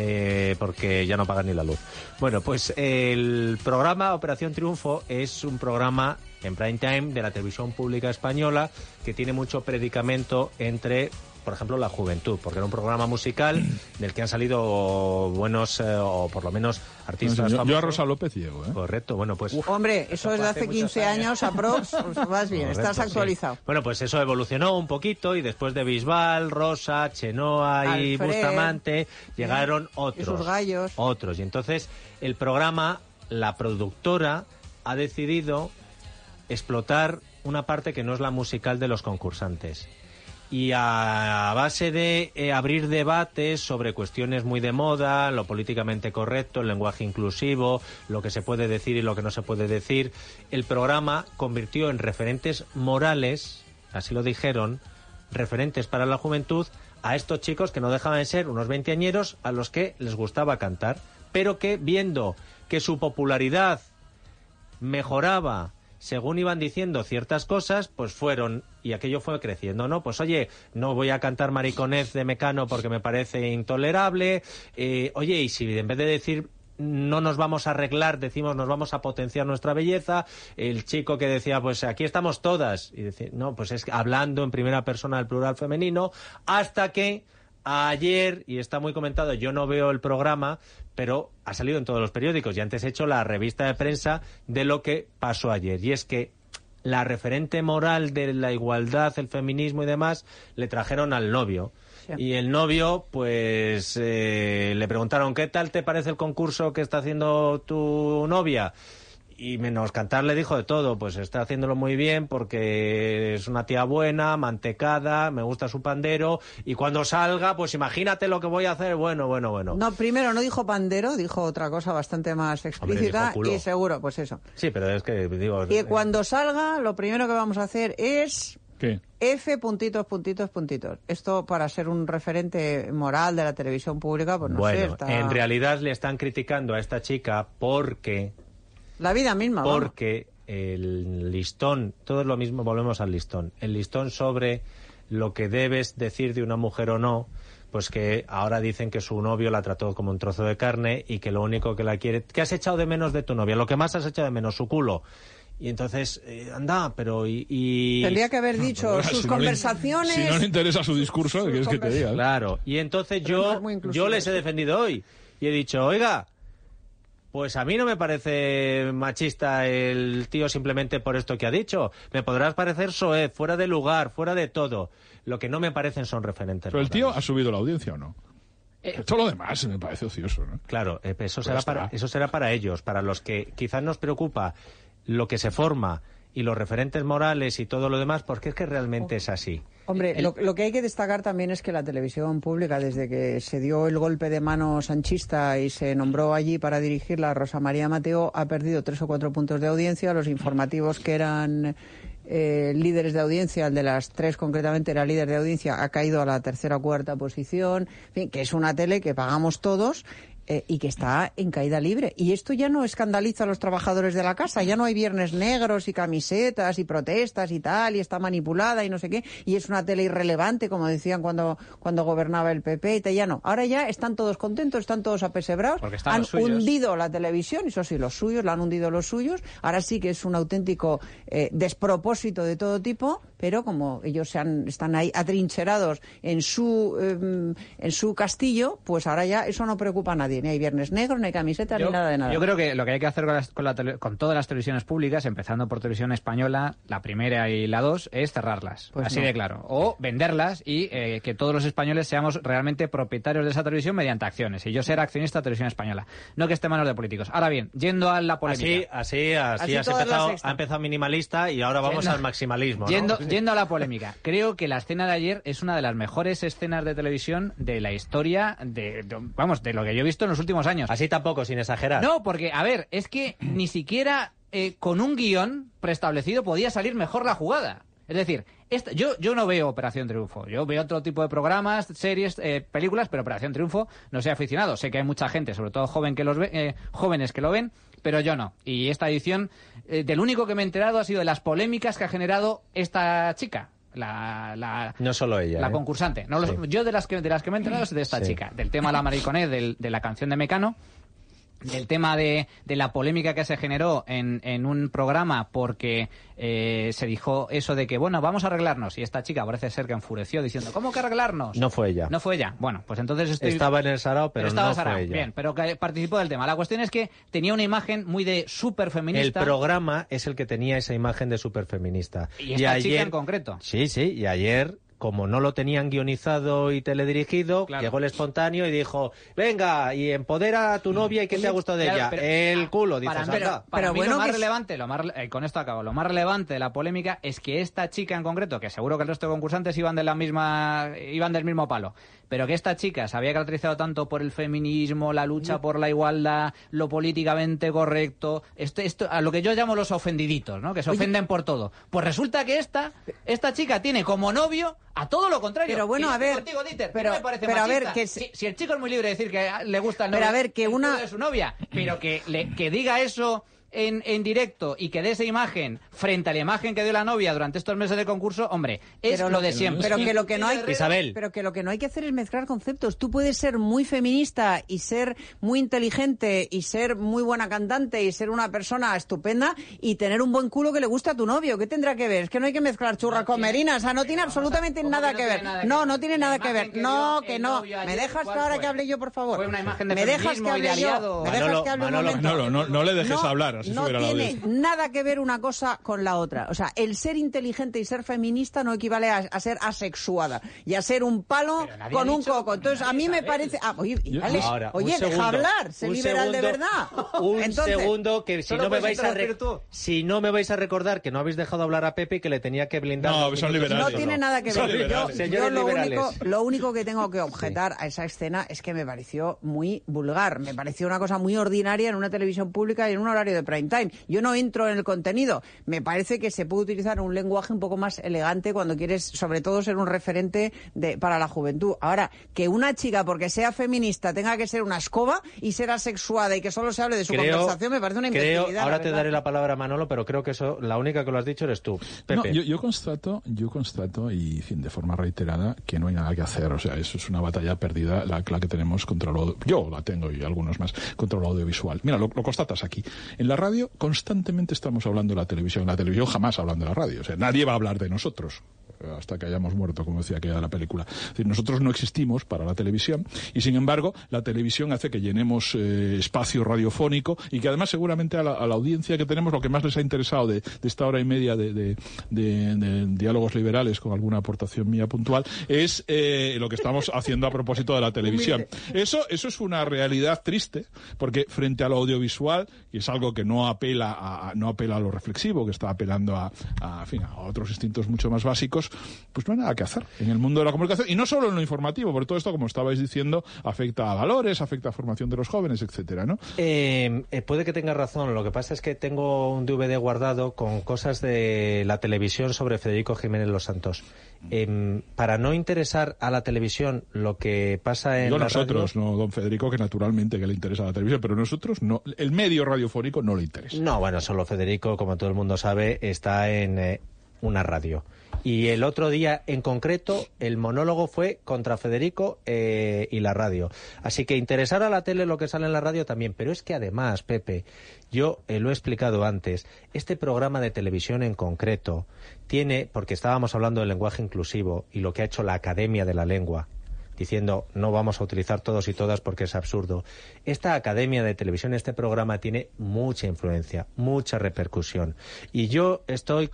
Speaker 3: porque ya no pagan ni la luz. Bueno, pues el programa Operación Triunfo es un programa en prime time de la televisión pública española que tiene mucho predicamento entre, por ejemplo, la juventud, porque era un programa musical del que han salido buenos, o por lo menos artistas famosos.
Speaker 9: Yo a Rosa López ciego, ¿eh?
Speaker 3: Correcto, bueno, pues...
Speaker 4: Hombre, eso desde hace 15 años aprox, pues vas bien,
Speaker 3: Correcto,
Speaker 4: estás actualizado.
Speaker 3: Sí. Bueno, pues eso evolucionó un poquito y después de Bisbal, Rosa, Chenoa y
Speaker 4: Alfred,
Speaker 3: Bustamante llegaron otros.
Speaker 4: Y sus gallos.
Speaker 3: Otros. Y entonces el programa, la productora, ha decidido explotar una parte que no es la musical de los concursantes. Y a base de abrir debates sobre cuestiones muy de moda, lo políticamente correcto, el lenguaje inclusivo, lo que se puede decir y lo que no se puede decir, el programa convirtió en referentes morales, así lo dijeron, referentes para la juventud, a estos chicos que no dejaban de ser unos veinteañeros a los que les gustaba cantar, pero que viendo que su popularidad mejoraba según iban diciendo ciertas cosas, pues fueron, y aquello fue creciendo, ¿no? Pues oye, no voy a cantar Mariconez de Mecano porque me parece intolerable, oye, y si en vez de decir no nos vamos a arreglar, decimos nos vamos a potenciar nuestra belleza, el chico que decía, pues aquí estamos todas, y decía, no, pues es hablando en primera persona del plural femenino, hasta que ayer, y está muy comentado, yo no veo el programa, pero ha salido en todos los periódicos, y antes he hecho la revista de prensa de lo que pasó ayer, y es que la referente moral de la igualdad, el feminismo y demás, le trajeron al novio. Sí. Y el novio, pues, le preguntaron, ¿qué tal te parece el concurso que está haciendo tu novia? Y menos cantar le dijo de todo, pues está haciéndolo muy bien porque es una tía buena, mantecada, me gusta su pandero, y cuando salga, pues imagínate lo que voy a hacer, bueno.
Speaker 4: No, primero no dijo pandero, dijo otra cosa bastante más explícita. Hombre, y seguro, pues eso.
Speaker 3: Sí, pero es que digo...
Speaker 4: Y cuando salga, lo primero que vamos a hacer es...
Speaker 9: ¿Qué?
Speaker 4: F ... Esto para ser un referente moral de la televisión pública, pues no sé.
Speaker 3: Bueno, en realidad le están criticando a esta chica porque...
Speaker 4: La vida misma,
Speaker 3: porque el listón, todo es lo mismo, volvemos al listón. El listón sobre lo que debes decir de una mujer o no, pues que ahora dicen que su novio la trató como un trozo de carne y que lo único que la quiere... ¿Qué has echado de menos de tu novia? Lo que más has echado de menos, su culo. Y entonces, anda, pero...
Speaker 4: Tendría que haber dicho sus conversaciones...
Speaker 9: Si no le interesa su discurso, ¿qué quieres que te diga?
Speaker 3: Claro, y entonces yo les he defendido hoy. Y he dicho, oiga, pues a mí no me parece machista el tío simplemente por esto que ha dicho. Me podrás parecer soez, fuera de lugar, fuera de todo. Lo que no me parecen son referentes.
Speaker 9: ¿Pero el tío ha subido la audiencia o no? Todo lo demás me parece ocioso, ¿no?
Speaker 3: Claro, eso será para ellos, para los que quizás nos preocupa lo que se forma y los referentes morales y todo lo demás, porque es que realmente es así.
Speaker 4: Hombre, lo que hay que destacar también es que la televisión pública, desde que se dio el golpe de mano sanchista y se nombró allí para dirigirla a Rosa María Mateo, ha perdido 3 o 4 puntos de audiencia. Los informativos que eran líderes de audiencia, el de las 3 concretamente era líder de audiencia, ha caído a la 3ª o 4ª posición. En fin, que es una tele que pagamos todos y que está en caída libre. Y esto ya no escandaliza a los trabajadores de la casa, ya no hay viernes negros y camisetas y protestas y tal, y está manipulada y no sé qué, y es una tele irrelevante, como decían cuando gobernaba el PP, y tal, ya no. Ahora ya están todos contentos, están todos apesebrados, han hundido la televisión, eso sí, los suyos, la han hundido los suyos, ahora sí que es un auténtico despropósito de todo tipo, pero como ellos están ahí atrincherados en su castillo, pues ahora ya eso no preocupa a nadie. Ni hay viernes negro, ni hay camiseta, ni nada de nada.
Speaker 5: Yo creo que lo que hay que hacer con todas las televisiones públicas, empezando por Televisión Española, la primera y la 2, es cerrarlas. Pues así de claro. O venderlas y que todos los españoles seamos realmente propietarios de esa televisión mediante acciones. Y yo ser accionista de Televisión Española. No que esté en manos de políticos. Ahora bien, yendo a la polémica.
Speaker 3: Así ha empezado minimalista y ahora vamos al maximalismo.
Speaker 5: Yendo a la polémica. Creo que la escena de ayer es una de las mejores escenas de televisión de la historia de lo que yo he visto en los últimos años.
Speaker 3: Así tampoco, sin exagerar.
Speaker 5: No, porque, a ver, es que ni siquiera con un guión preestablecido podía salir mejor la jugada. Es decir, yo no veo Operación Triunfo. Yo veo otro tipo de programas, series, películas, pero Operación Triunfo no soy aficionado. Sé que hay mucha gente, sobre todo jóvenes que lo ven, pero yo no. Y esta edición, del único que me he enterado ha sido de las polémicas que ha generado esta chica.
Speaker 3: No solo ella,
Speaker 5: la concursante. No, sí. Yo de las que me he enterado es de esta chica, del tema de la Mariconez, de la canción de Mecano, del tema de la polémica que se generó en un programa porque se dijo eso de que, bueno, vamos a arreglarnos, y esta chica parece ser que enfureció diciendo, ¿cómo que arreglarnos?
Speaker 3: No fue ella.
Speaker 5: No fue ella. Bueno, pues entonces
Speaker 3: estaba en el sarao, pero no fue ella.
Speaker 5: Bien, pero que participó del tema. La cuestión es que tenía una imagen muy de superfeminista.
Speaker 3: El programa es el que tenía esa imagen de superfeminista.
Speaker 5: Y esta chica en concreto.
Speaker 3: Sí, y ayer, como no lo tenían guionizado y teledirigido, claro, llegó el espontáneo y dijo, venga, y empodera a tu novia y ¿qué te ha gustado de ella? El culo, dice Santa.
Speaker 5: Para mí lo más relevante, con esto acabo, lo más relevante de la polémica es que esta chica en concreto, que seguro que el resto de concursantes iban del mismo palo, pero que esta chica se había caracterizado tanto por el feminismo, la lucha por la igualdad, lo políticamente correcto, esto a lo que yo llamo los ofendiditos, ¿no? Que se ofenden por todo. Pues resulta que esta chica tiene como novio a todo lo contrario.
Speaker 4: Pero bueno, a ver,
Speaker 5: contigo, Dieter,
Speaker 4: pero
Speaker 5: no me parece
Speaker 4: a ver
Speaker 5: machista.
Speaker 4: que
Speaker 5: si el chico es muy libre de decir que le gusta el novio,
Speaker 4: pero a ver, que
Speaker 5: de su novia, pero que diga eso en directo y que dé esa imagen frente a la imagen que dio la novia durante estos meses de concurso, hombre, es lo de siempre.
Speaker 4: Pero que lo que no hay,
Speaker 3: Isabel.
Speaker 4: Pero que lo que no hay que hacer es mezclar conceptos. Tú puedes ser muy feminista y ser muy inteligente y ser muy buena cantante y ser una persona estupenda y tener un buen culo que le gusta a tu novio. ¿Qué tendrá que ver? Es que no hay que mezclar churras con merinas. O sea, no tiene absolutamente nada que ver. No tiene nada que ver. No, que no. ¿Me dejas ahora que hable yo, por favor?
Speaker 5: Fue una imagen de
Speaker 4: ¿Me dejas que hable yo? ¿Me dejas que hable un momento?
Speaker 9: No le dejes hablar, así
Speaker 4: no
Speaker 9: subirá la
Speaker 4: tiene
Speaker 9: audiencia.
Speaker 4: nada que ver una cosa con la otra. O sea, el ser inteligente y ser feminista no equivale a ser asexuada y a ser un palo con un coco. Entonces, a mí me parece... oye, deja hablar, sé liberal de verdad.
Speaker 3: Segundo, que si no me vais a recordar que no habéis dejado hablar a Pepe y que le tenía que blindar.
Speaker 9: No, son liberales.
Speaker 4: No tiene nada que ver. Yo
Speaker 3: liberales.
Speaker 4: lo único que tengo que objetar a esa escena es que me pareció muy vulgar. Me pareció una cosa muy ordinaria en una televisión pública y en un horario de prime time. Yo no entro en el contenido. Me parece que se puede utilizar un lenguaje un poco más elegante cuando quieres, sobre todo, ser un referente para la juventud. Ahora, que una chica, porque sea feminista, tenga que ser una escoba y ser asexuada y que solo se hable de su conversación, me parece una imbecilidad.
Speaker 3: Ahora te daré la palabra a Manolo, pero creo que eso, la única que lo has dicho eres tú, Pepe.
Speaker 9: No, yo constato, y de forma reiterada, que no hay nada que hacer. O sea, eso es una batalla perdida, la que tenemos contra yo la tengo y algunos más, contra lo audiovisual. Mira, lo constatas aquí. En la radio constantemente estamos hablando de la televisión. La televisión jamás hablan de la radio. O sea, nadie va a hablar de nosotros hasta que hayamos muerto, como decía aquella la película. Es decir, nosotros no existimos para la televisión y, sin embargo, la televisión hace que llenemos espacio radiofónico y que además seguramente a la audiencia que tenemos lo que más les ha interesado de esta hora y media de diálogos liberales con alguna aportación mía puntual es lo que estamos haciendo a propósito de la televisión. Eso es una realidad triste, porque frente a lo audiovisual, y es algo que no apela a lo reflexivo, que está apelando a otros instintos mucho más básicos, pues no hay nada que hacer en el mundo de la comunicación, y no solo en lo informativo, porque todo esto, como estabais diciendo, afecta a valores, afecta a formación de los jóvenes, etcétera, ¿no?
Speaker 3: Puede que tenga razón. Lo que pasa es que tengo un DVD guardado con cosas de la televisión sobre Federico Jiménez Los Santos. Para no interesar a la televisión lo que pasa en
Speaker 9: nosotros, no don Federico, que naturalmente que le interesa a la televisión, pero nosotros no, el medio radiofónico no le interesa.
Speaker 3: No, bueno, solo Federico, como todo el mundo sabe, está en una radio. Y el otro día, en concreto, el monólogo fue contra Federico y la radio. Así que interesar a la tele lo que sale en la radio también. Pero es que además, Pepe, yo lo he explicado antes, este programa de televisión en concreto tiene, porque estábamos hablando del lenguaje inclusivo y lo que ha hecho la Academia de la Lengua, diciendo no vamos a utilizar todos y todas porque es absurdo. Esta Academia de Televisión, este programa tiene mucha influencia, mucha repercusión. Y yo estoy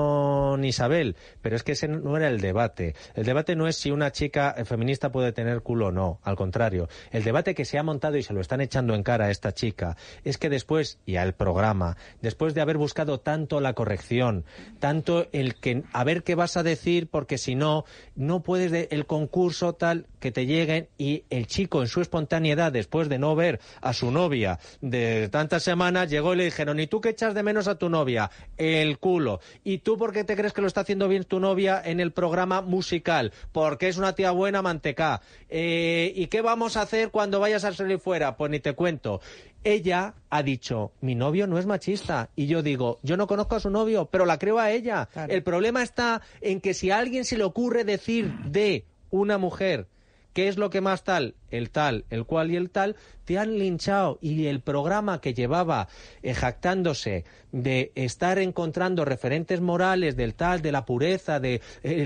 Speaker 3: con Isabel, pero es que ese no era el debate. El debate no es si una chica feminista puede tener culo o no, al contrario. El debate que se ha montado y se lo están echando en cara a esta chica es que después, y al programa, después de haber buscado tanto la corrección, tanto el que a ver qué vas a decir, porque si no, no puedes el concurso tal, que te lleguen, y el chico en su espontaneidad, después de no ver a su novia de tantas semanas, llegó y le dijeron: ¿y tú qué echas de menos a tu novia? El culo. ¿Y tú por qué te crees que lo está haciendo bien tu novia en el programa musical? Porque es una tía buena, mantecá. ¿Y qué vamos a hacer cuando vayas a salir fuera? Pues ni te cuento. Ella ha dicho, mi novio no es machista. Y yo digo, yo no conozco a su novio, pero la creo a ella. Claro. El problema está en que si a alguien se le ocurre decir de una mujer ¿qué es lo que más tal, el cual y el tal? Te han linchado. Y el programa que llevaba jactándose de estar encontrando referentes morales del tal, de la pureza, de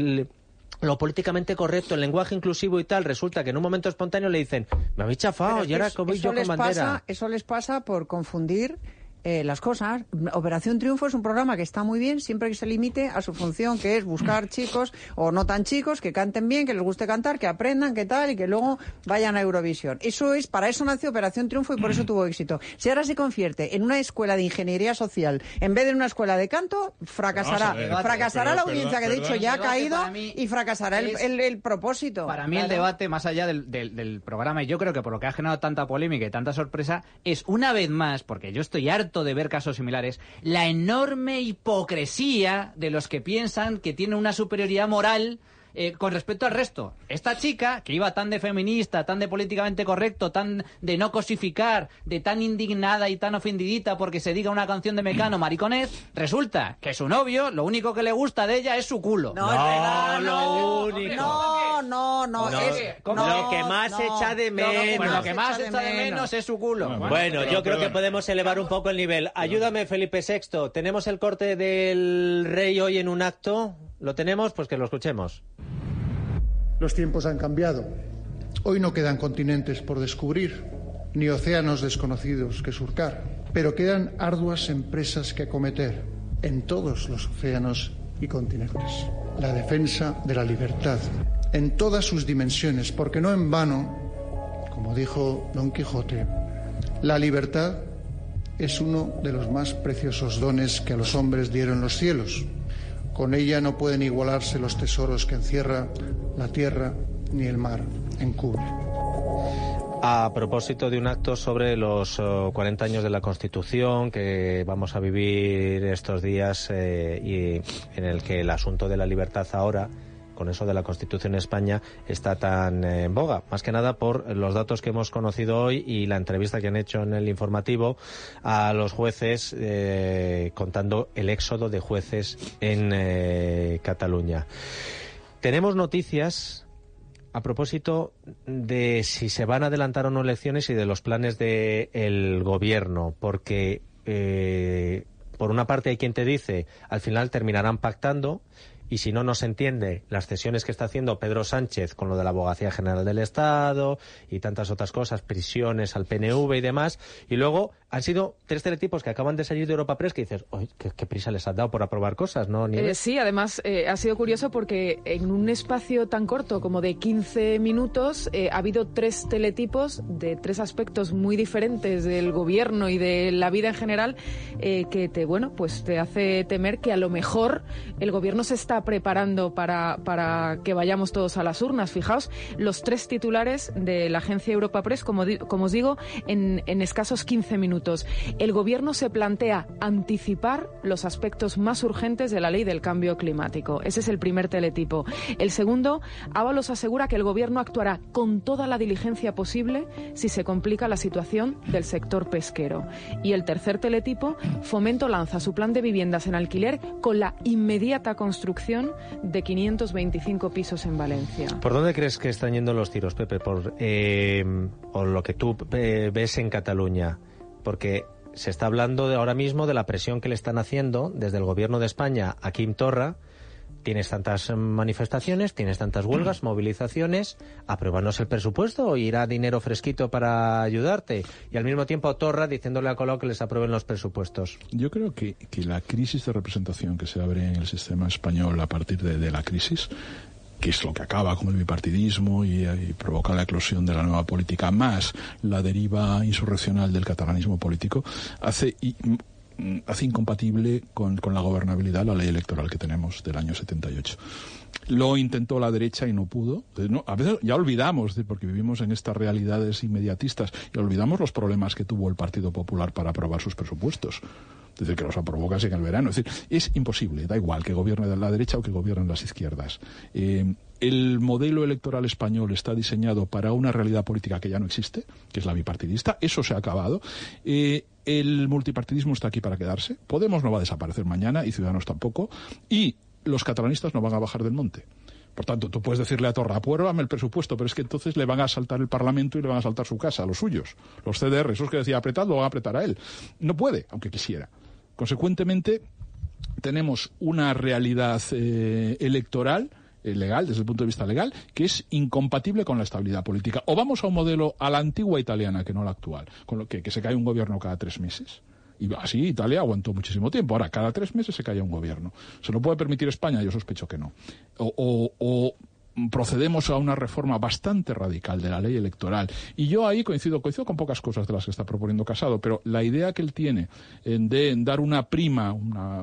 Speaker 3: lo políticamente correcto, el lenguaje inclusivo y tal, resulta que en un momento espontáneo le dicen, me habéis chafado, y ahora como yo con bandera.
Speaker 4: Eso les pasa por confundir las cosas. Operación Triunfo es un programa que está muy bien siempre que se limite a su función, que es buscar chicos o no tan chicos que canten bien, que les guste cantar, que aprendan, que tal, y que luego vayan a Eurovisión. Para eso nació Operación Triunfo y por eso tuvo éxito. Si ahora se convierte en una escuela de ingeniería social en vez de en una escuela de canto, fracasará. Fracasará la audiencia, que de hecho ya ha caído, y fracasará el propósito.
Speaker 5: Para mí el debate, más allá del programa, y yo creo que por lo que ha generado tanta polémica y tanta sorpresa, es una vez más, porque yo estoy harto de ver casos similares, la enorme hipocresía de los que piensan que tienen una superioridad moral con respecto al resto. Esta chica, que iba tan de feminista, tan de políticamente correcto, tan de no cosificar, de tan indignada y tan ofendidita porque se diga una canción de Mecano maricones, resulta que su novio, lo único que le gusta de ella es su culo.
Speaker 3: No, lo único.
Speaker 4: No.
Speaker 3: Lo que más echa de menos.
Speaker 5: Lo que más echa de menos es su culo.
Speaker 3: Bueno, yo creo que podemos elevar un poco el nivel. Ayúdame, Felipe VI. ¿Tenemos el corte del rey hoy en un acto? ¿Lo tenemos? Pues que lo escuchemos.
Speaker 16: Los tiempos han cambiado. Hoy no quedan continentes por descubrir, ni océanos desconocidos que surcar, pero quedan arduas empresas que acometer en todos los océanos y continentes. La defensa de la libertad, en todas sus dimensiones, porque no en vano, como dijo Don Quijote, la libertad es uno de los más preciosos dones que a los hombres dieron los cielos. Con ella no pueden igualarse los tesoros que encierra la tierra ni el mar encubre.
Speaker 3: A propósito de un acto sobre los 40 años de la Constitución que vamos a vivir estos días y en el que el asunto de la libertad ahora, con eso de la Constitución en España, está tan en boga, más que nada por los datos que hemos conocido hoy y la entrevista que han hecho en el informativo a los jueces contando el éxodo de jueces en Cataluña. Tenemos noticias a propósito de si se van a adelantar o no elecciones y de los planes del gobierno, porque por una parte hay quien te dice al final terminarán pactando, y si no se entiende las cesiones que está haciendo Pedro Sánchez con lo de la Abogacía General del Estado y tantas otras cosas, prisiones al PNV y demás, y luego han sido 3 teletipos que acaban de salir de Europa Press que dices, oye, ¿qué prisa les has dado por aprobar cosas, no?
Speaker 7: Sí, además ha sido curioso porque en un espacio tan corto como de 15 minutos ha habido 3 teletipos de 3 aspectos muy diferentes del gobierno y de la vida en general que te hace temer que a lo mejor el gobierno se está preparando para que vayamos todos a las urnas. Fijaos, los 3 titulares de la agencia Europa Press, como os digo, en escasos 15 minutos. El gobierno se plantea anticipar los aspectos más urgentes de la ley del cambio climático. Ese es el primer teletipo. El segundo, Ábalos asegura que el gobierno actuará con toda la diligencia posible si se complica la situación del sector pesquero. Y el tercer teletipo, Fomento lanza su plan de viviendas en alquiler con la inmediata construcción de 525 pisos en Valencia.
Speaker 3: ¿Por dónde crees que están yendo los tiros, Pepe? Por lo que tú ves en Cataluña. Porque se está hablando ahora mismo de la presión que le están haciendo desde el gobierno de España a Quim Torra. Tienes tantas manifestaciones, tienes tantas huelgas, movilizaciones, apruébanos el presupuesto o irá dinero fresquito para ayudarte. Y al mismo tiempo Torra diciéndole a Colau que les aprueben los presupuestos.
Speaker 9: Yo creo que la crisis de representación que se abre en el sistema español a partir de la crisis, que es lo que acaba con el bipartidismo y provoca la eclosión de la nueva política, más la deriva insurreccional del catalanismo político, hace incompatible con la gobernabilidad la ley electoral que tenemos del año 78. Lo intentó la derecha y no pudo. A veces ya olvidamos, porque vivimos en estas realidades inmediatistas, y olvidamos los problemas que tuvo el Partido Popular para aprobar sus presupuestos. Desde que los aprobó casi en el verano. Es decir, es imposible, da igual que gobierne la derecha o que gobiernen las izquierdas. El modelo electoral español está diseñado para una realidad política que ya no existe, que es la bipartidista. Eso se ha acabado. El multipartidismo está aquí para quedarse. Podemos no va a desaparecer mañana y Ciudadanos tampoco. Y los catalanistas no van a bajar del monte. Por tanto, tú puedes decirle a Torra, apruébame el presupuesto, pero es que entonces le van a asaltar el Parlamento y le van a asaltar su casa, a los suyos. Los CDR, esos que decía apretad, lo van a apretar a él. No puede, aunque quisiera. Consecuentemente, tenemos una realidad electoral, legal, desde el punto de vista legal, que es incompatible con la estabilidad política. O vamos a un modelo a la antigua italiana, que no a la actual, con lo que se cae un gobierno cada 3 meses. Y así Italia aguantó muchísimo tiempo. Ahora, cada 3 meses se cae un gobierno. ¿Se lo puede permitir España? Yo sospecho que no. O procedemos a una reforma bastante radical de la ley electoral. Y yo ahí coincido con pocas cosas de las que está proponiendo Casado, pero la idea que él tiene de dar una prima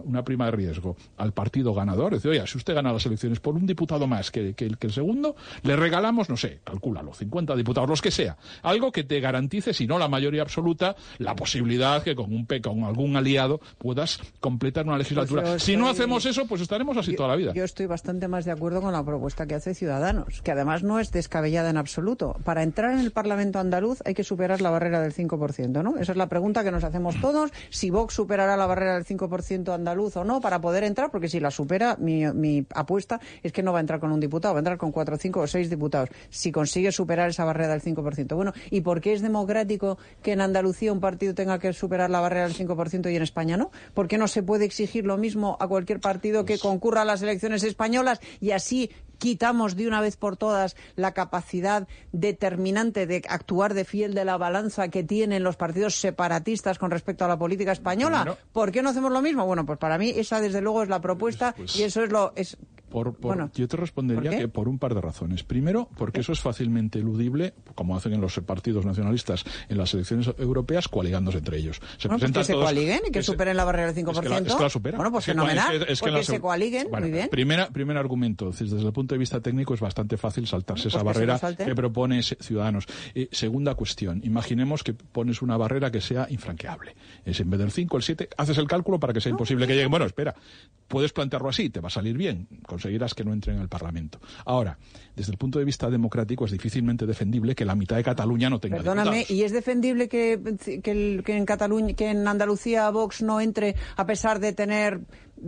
Speaker 9: de riesgo al partido ganador, es decir, oye, si usted gana las elecciones por un diputado más que el segundo, le regalamos, no sé, calcúlalo, 50 diputados, los que sea. Algo que te garantice, si no la mayoría absoluta, la posibilidad que con algún aliado puedas completar una legislatura.
Speaker 4: Pues
Speaker 9: si no hacemos eso, pues estaremos así toda la vida.
Speaker 4: Yo estoy bastante más de acuerdo con la propuesta que hace Ciudadanos, que además no es descabellada en absoluto. Para entrar en el Parlamento andaluz hay que superar la barrera del 5%, ¿no? Esa es la pregunta que nos hacemos todos, si Vox superará la barrera del 5% andaluz o no para poder entrar, porque si la supera, mi apuesta es que no va a entrar con un diputado, va a entrar con 4, 5 o 6 diputados, si consigue superar esa barrera del 5%. Bueno, ¿y por qué es democrático que en Andalucía un partido tenga que superar la barrera del 5% y en España no? ¿Por qué no se puede exigir lo mismo a cualquier partido que concurra a las elecciones españolas y así quitamos de una vez por todas la capacidad determinante de actuar de fiel de la balanza que tienen los partidos separatistas con respecto a la política española? Bueno, ¿por qué no hacemos lo mismo? Bueno, pues para mí esa desde luego es la propuesta y eso es
Speaker 9: yo te respondería que por un par de razones. Primero, porque eso es fácilmente eludible, como hacen en los partidos nacionalistas en las elecciones europeas, coaligándose entre ellos.
Speaker 4: Que se coaliguen y que superen la barrera del 5%.
Speaker 9: Es que la supera.
Speaker 4: Bueno, pues fenomenal, porque se coaliguen, muy bien.
Speaker 9: Primer argumento, desde el punto de vista técnico es bastante fácil saltarse esa barrera que propone Ciudadanos. Segunda cuestión, imaginemos que pones una barrera que sea infranqueable. Es en vez del 5, el 7, haces el cálculo para que sea imposible que lleguen. Bueno, espera, puedes plantearlo así, te va a salir bien, conseguirás que no entren en el Parlamento. Ahora, desde el punto de vista democrático es difícilmente defendible que la mitad de Cataluña no tenga diputados.
Speaker 4: ¿Y es defendible que en Cataluña, que en Andalucía Vox no entre a pesar de tener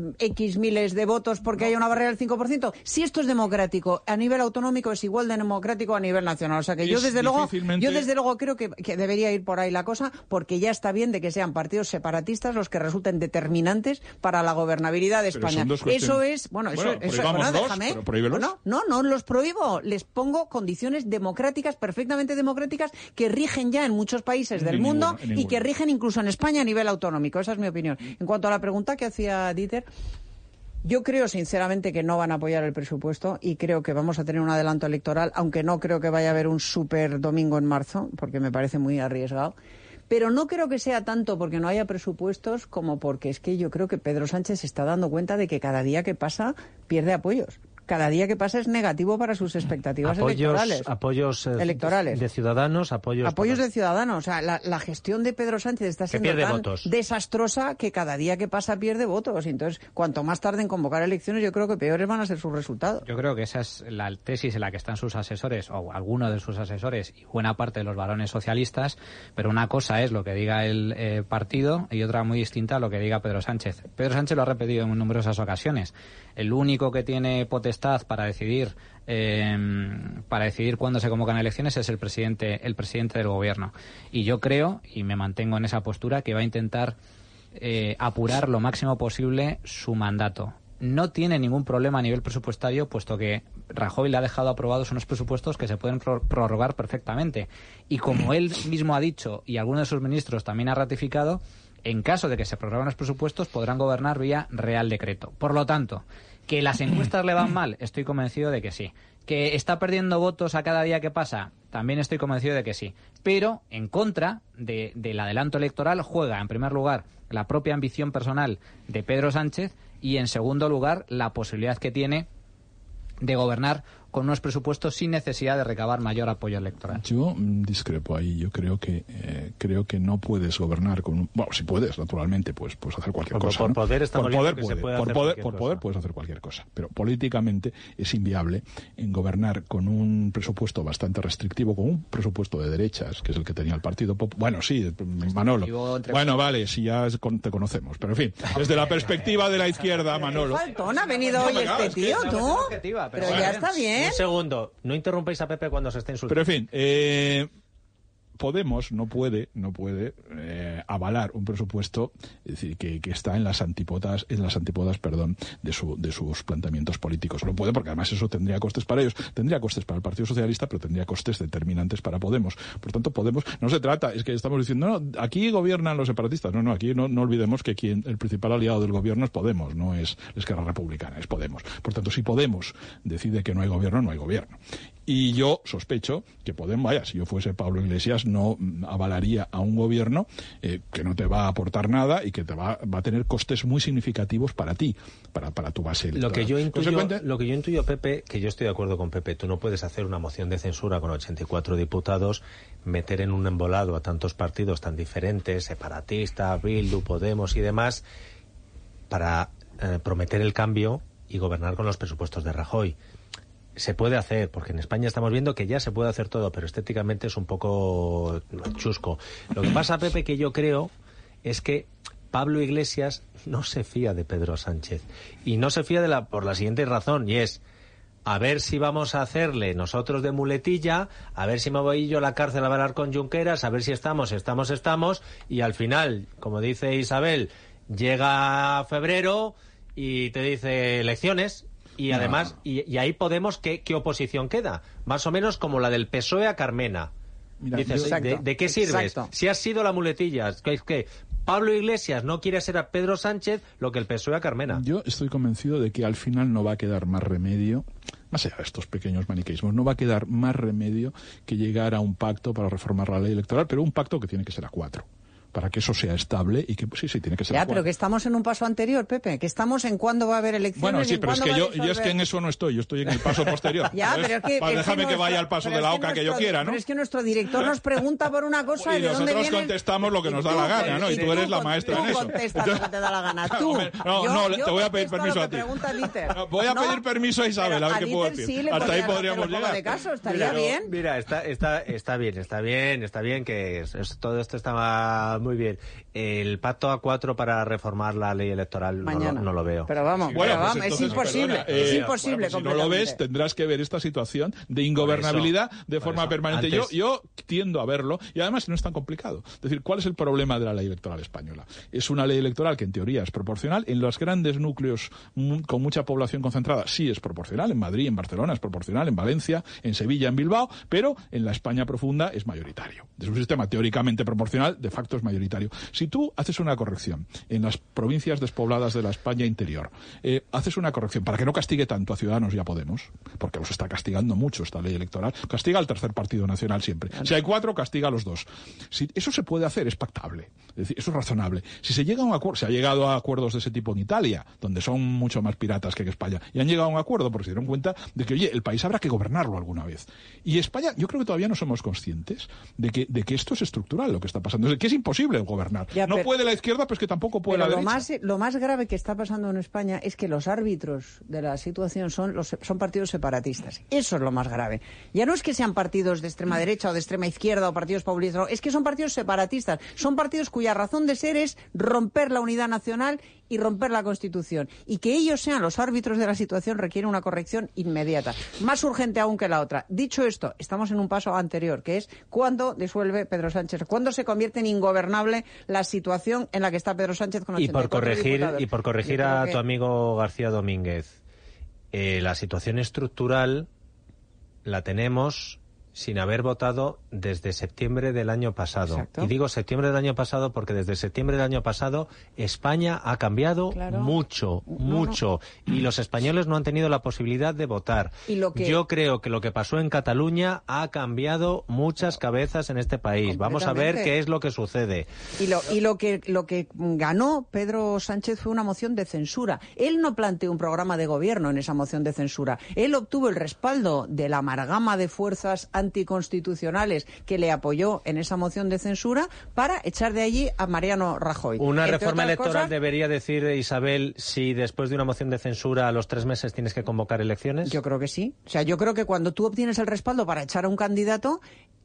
Speaker 4: X miles de votos porque haya una barrera del 5%? Si esto es democrático a nivel autonómico, es igual de democrático a nivel nacional. O sea que yo desde luego creo que debería ir por ahí la cosa, porque ya está bien de que sean partidos separatistas los que resulten determinantes para la gobernabilidad de España. Eso es, déjame. No los prohíbo, les pongo condiciones democráticas, perfectamente democráticas, que rigen ya en muchos países del mundo y que rigen incluso en España a nivel autonómico. Esa es mi opinión. En cuanto a la pregunta que hacía Dieter, yo creo sinceramente que no van a apoyar el presupuesto y creo que vamos a tener un adelanto electoral, aunque no creo que vaya a haber un super domingo en marzo, porque me parece muy arriesgado. Pero no creo que sea tanto porque no haya presupuestos como porque es que yo creo que Pedro Sánchez se está dando cuenta de que cada día que pasa pierde apoyos. Cada día que pasa es negativo para sus expectativas electorales.
Speaker 3: Apoyos electorales de Ciudadanos, apoyos de
Speaker 4: Ciudadanos. O sea, la gestión de Pedro Sánchez está siendo tan desastrosa que cada día que pasa pierde votos. Y entonces, cuanto más tarde en convocar elecciones, yo creo que peores van a ser sus resultados.
Speaker 5: Yo creo que esa es la tesis en la que están sus asesores, o algunos de sus asesores, y buena parte de los varones socialistas. Pero una cosa es lo que diga el partido y otra muy distinta a lo que diga Pedro Sánchez. Pedro Sánchez lo ha repetido en numerosas ocasiones. El único que tiene potestad para decidir cuándo se convocan elecciones es el presidente del gobierno. Y yo creo, y me mantengo en esa postura, que va a intentar apurar lo máximo posible su mandato. No tiene ningún problema a nivel presupuestario, puesto que Rajoy le ha dejado aprobados unos presupuestos que se pueden prorrogar perfectamente. Y como él mismo ha dicho, y algunos de sus ministros también ha ratificado, en caso de que se prorroguen los presupuestos, podrán gobernar vía Real Decreto. Por lo tanto, ¿que las encuestas le van mal? Estoy convencido de que sí. ¿Que está perdiendo votos a cada día que pasa? También estoy convencido de que sí. Pero, en contra del adelanto electoral, juega, en primer lugar, la propia ambición personal de Pedro Sánchez y, en segundo lugar, la posibilidad que tiene de gobernar con unos presupuestos sin necesidad de recabar mayor apoyo electoral.
Speaker 9: Yo discrepo ahí. Yo creo que no puedes gobernar con... Bueno, si puedes, naturalmente, pues puedes hacer cualquier cosa.
Speaker 3: Por poder
Speaker 9: puedes hacer cualquier cosa. Pero políticamente es inviable congobernar con un presupuesto bastante restrictivo, con un presupuesto de derechas, que es el que tenía el Partido Popular. Bueno, sí, Manolo. Bueno, vale, si ya te conocemos. Pero, en fin, desde la perspectiva de la izquierda, Manolo...
Speaker 4: Faltón, ha venido hoy este tío, tú. Pero ya está bien.
Speaker 3: Un segundo, no interrumpáis a Pepe cuando se esté insultando.
Speaker 9: Pero en fin, Podemos no puede avalar un presupuesto, es decir, que está en las antípodas, de sus planteamientos políticos. No puede, porque además eso tendría costes para ellos, tendría costes para el Partido Socialista, pero tendría costes determinantes para Podemos. Por tanto, Podemos, no se trata, es que estamos diciendo, no, aquí gobiernan los separatistas. No, aquí no olvidemos que el principal aliado del gobierno es Podemos, no es Esquerra Republicana, es Podemos. Por tanto, si Podemos decide que no hay gobierno, no hay gobierno. Y yo sospecho que Podemos, si yo fuese Pablo Iglesias, no avalaría a un gobierno que no te va a aportar nada y que te va a tener costes muy significativos para ti, para tu base electoral.
Speaker 3: Lo que yo intuyo, Pepe, que yo estoy de acuerdo con Pepe, tú no puedes hacer una moción de censura con 84 diputados, meter en un embolado a tantos partidos tan diferentes, separatistas, Bildu, Podemos y demás, para prometer el cambio y gobernar con los presupuestos de Rajoy. Se puede hacer, porque en España estamos viendo que ya se puede hacer todo, pero estéticamente es un poco chusco. Lo que pasa, Pepe, que yo creo es que Pablo Iglesias no se fía de Pedro Sánchez. Y no se fía por la siguiente razón, y es a ver si vamos a hacerle nosotros de muletilla, a ver si me voy yo a la cárcel a hablar con Junqueras, a ver si estamos, y al final, como dice Isabel, llega febrero y te dice elecciones. Y además, y ahí Podemos, ¿qué oposición queda? Más o menos como la del PSOE a Carmena. Mira, dices, ¿de qué sirves? Exacto. Si has sido la muletilla, es que Pablo Iglesias no quiere ser a Pedro Sánchez lo que el PSOE a Carmena.
Speaker 9: Yo estoy convencido de que al final no va a quedar más remedio, más allá de estos pequeños maniqueísmos, no va a quedar más remedio que llegar a un pacto para reformar la ley electoral, pero un pacto que tiene que ser a 4. Para que eso sea estable y que sí tiene que ser.
Speaker 4: Ya, pero que estamos en un paso anterior, Pepe, que estamos en cuándo va a haber elecciones.
Speaker 9: Bueno, sí, pero es que yo es que en eso no estoy, yo estoy en el paso posterior.
Speaker 4: Ya, pero es que
Speaker 9: déjame que vaya al paso de la OCA que yo quiera, ¿no?
Speaker 4: Pero es que nuestro director nos pregunta por una cosa
Speaker 9: y nosotros contestamos lo que nos da la gana, ¿no? Y tú eres la maestra en eso.
Speaker 4: Tú contestas lo que te da la gana. Tú.
Speaker 9: No, te voy a pedir permiso a ti. Voy a pedir permiso a Isabel, a ver qué puedo decir. Hasta ahí podríamos llegar.
Speaker 4: Estaría bien.
Speaker 3: Mira, está bien que todo esto está muy bien. El pacto a 4 para reformar la ley electoral no lo veo.
Speaker 4: Pero vamos, es imposible. Es imposible.
Speaker 9: Si no lo ves, tendrás que ver esta situación de ingobernabilidad de forma permanente. Yo tiendo a verlo, y además no es tan complicado. Es decir, ¿cuál es el problema de la ley electoral española? Es una ley electoral que en teoría es proporcional. En los grandes núcleos con mucha población concentrada sí es proporcional. En Madrid, en Barcelona es proporcional, en Valencia, en Sevilla, en Bilbao, pero en la España profunda es mayoritario. Es un sistema teóricamente proporcional, de facto es mayoritario. Si tú haces una corrección en las provincias despobladas de la España interior, haces una corrección para que no castigue tanto a Ciudadanos y a Podemos, porque los está castigando mucho esta ley electoral, castiga al tercer partido nacional siempre. Si hay 4, castiga a los 2. Si eso se puede hacer, es pactable. Es decir, eso es razonable. Si se llega a un acuerdo, se ha llegado a acuerdos de ese tipo en Italia, donde son mucho más piratas que en España, y han llegado a un acuerdo porque se dieron cuenta de que, oye, el país habrá que gobernarlo alguna vez. Y España, yo creo que todavía no somos conscientes de que esto es estructural lo que está pasando, de que es imposible gobernar. No puede la izquierda, pero es que tampoco puede la derecha.
Speaker 4: Lo más grave que está pasando en España es que los árbitros de la situación son partidos separatistas. Eso es lo más grave. Ya no es que sean partidos de extrema derecha o de extrema izquierda o partidos populistas, es que son partidos separatistas. Son partidos cuya razón de ser es romper la unidad nacional y romper la Constitución. Y que ellos sean los árbitros de la situación requiere una corrección inmediata, más urgente aún que la otra. Dicho esto, estamos en un paso anterior, que es cuándo disuelve Pedro Sánchez, cuándo se convierte en ingobernable la situación en la que está Pedro Sánchez con 84 diputados.
Speaker 3: Y por corregir a tu amigo García Domínguez, la situación estructural la tenemos sin haber votado desde septiembre del año pasado. Exacto. Y digo septiembre del año pasado porque desde septiembre del año pasado España ha cambiado mucho. Y los españoles no han tenido la posibilidad de votar. Yo creo que lo que pasó en Cataluña ha cambiado muchas cabezas en este país. Vamos a ver qué es lo que sucede.
Speaker 4: Y lo que ganó Pedro Sánchez fue una moción de censura. Él no planteó un programa de gobierno en esa moción de censura. Él obtuvo el respaldo de la amalgama de fuerzas anticonstitucionales que le apoyó en esa moción de censura para echar de allí a Mariano Rajoy.
Speaker 3: Una reforma electoral debería decir, Isabel, si después de una moción de censura a los 3 meses tienes que convocar elecciones.
Speaker 4: Yo creo que sí. O sea, yo creo que cuando tú obtienes el respaldo para echar a un candidato,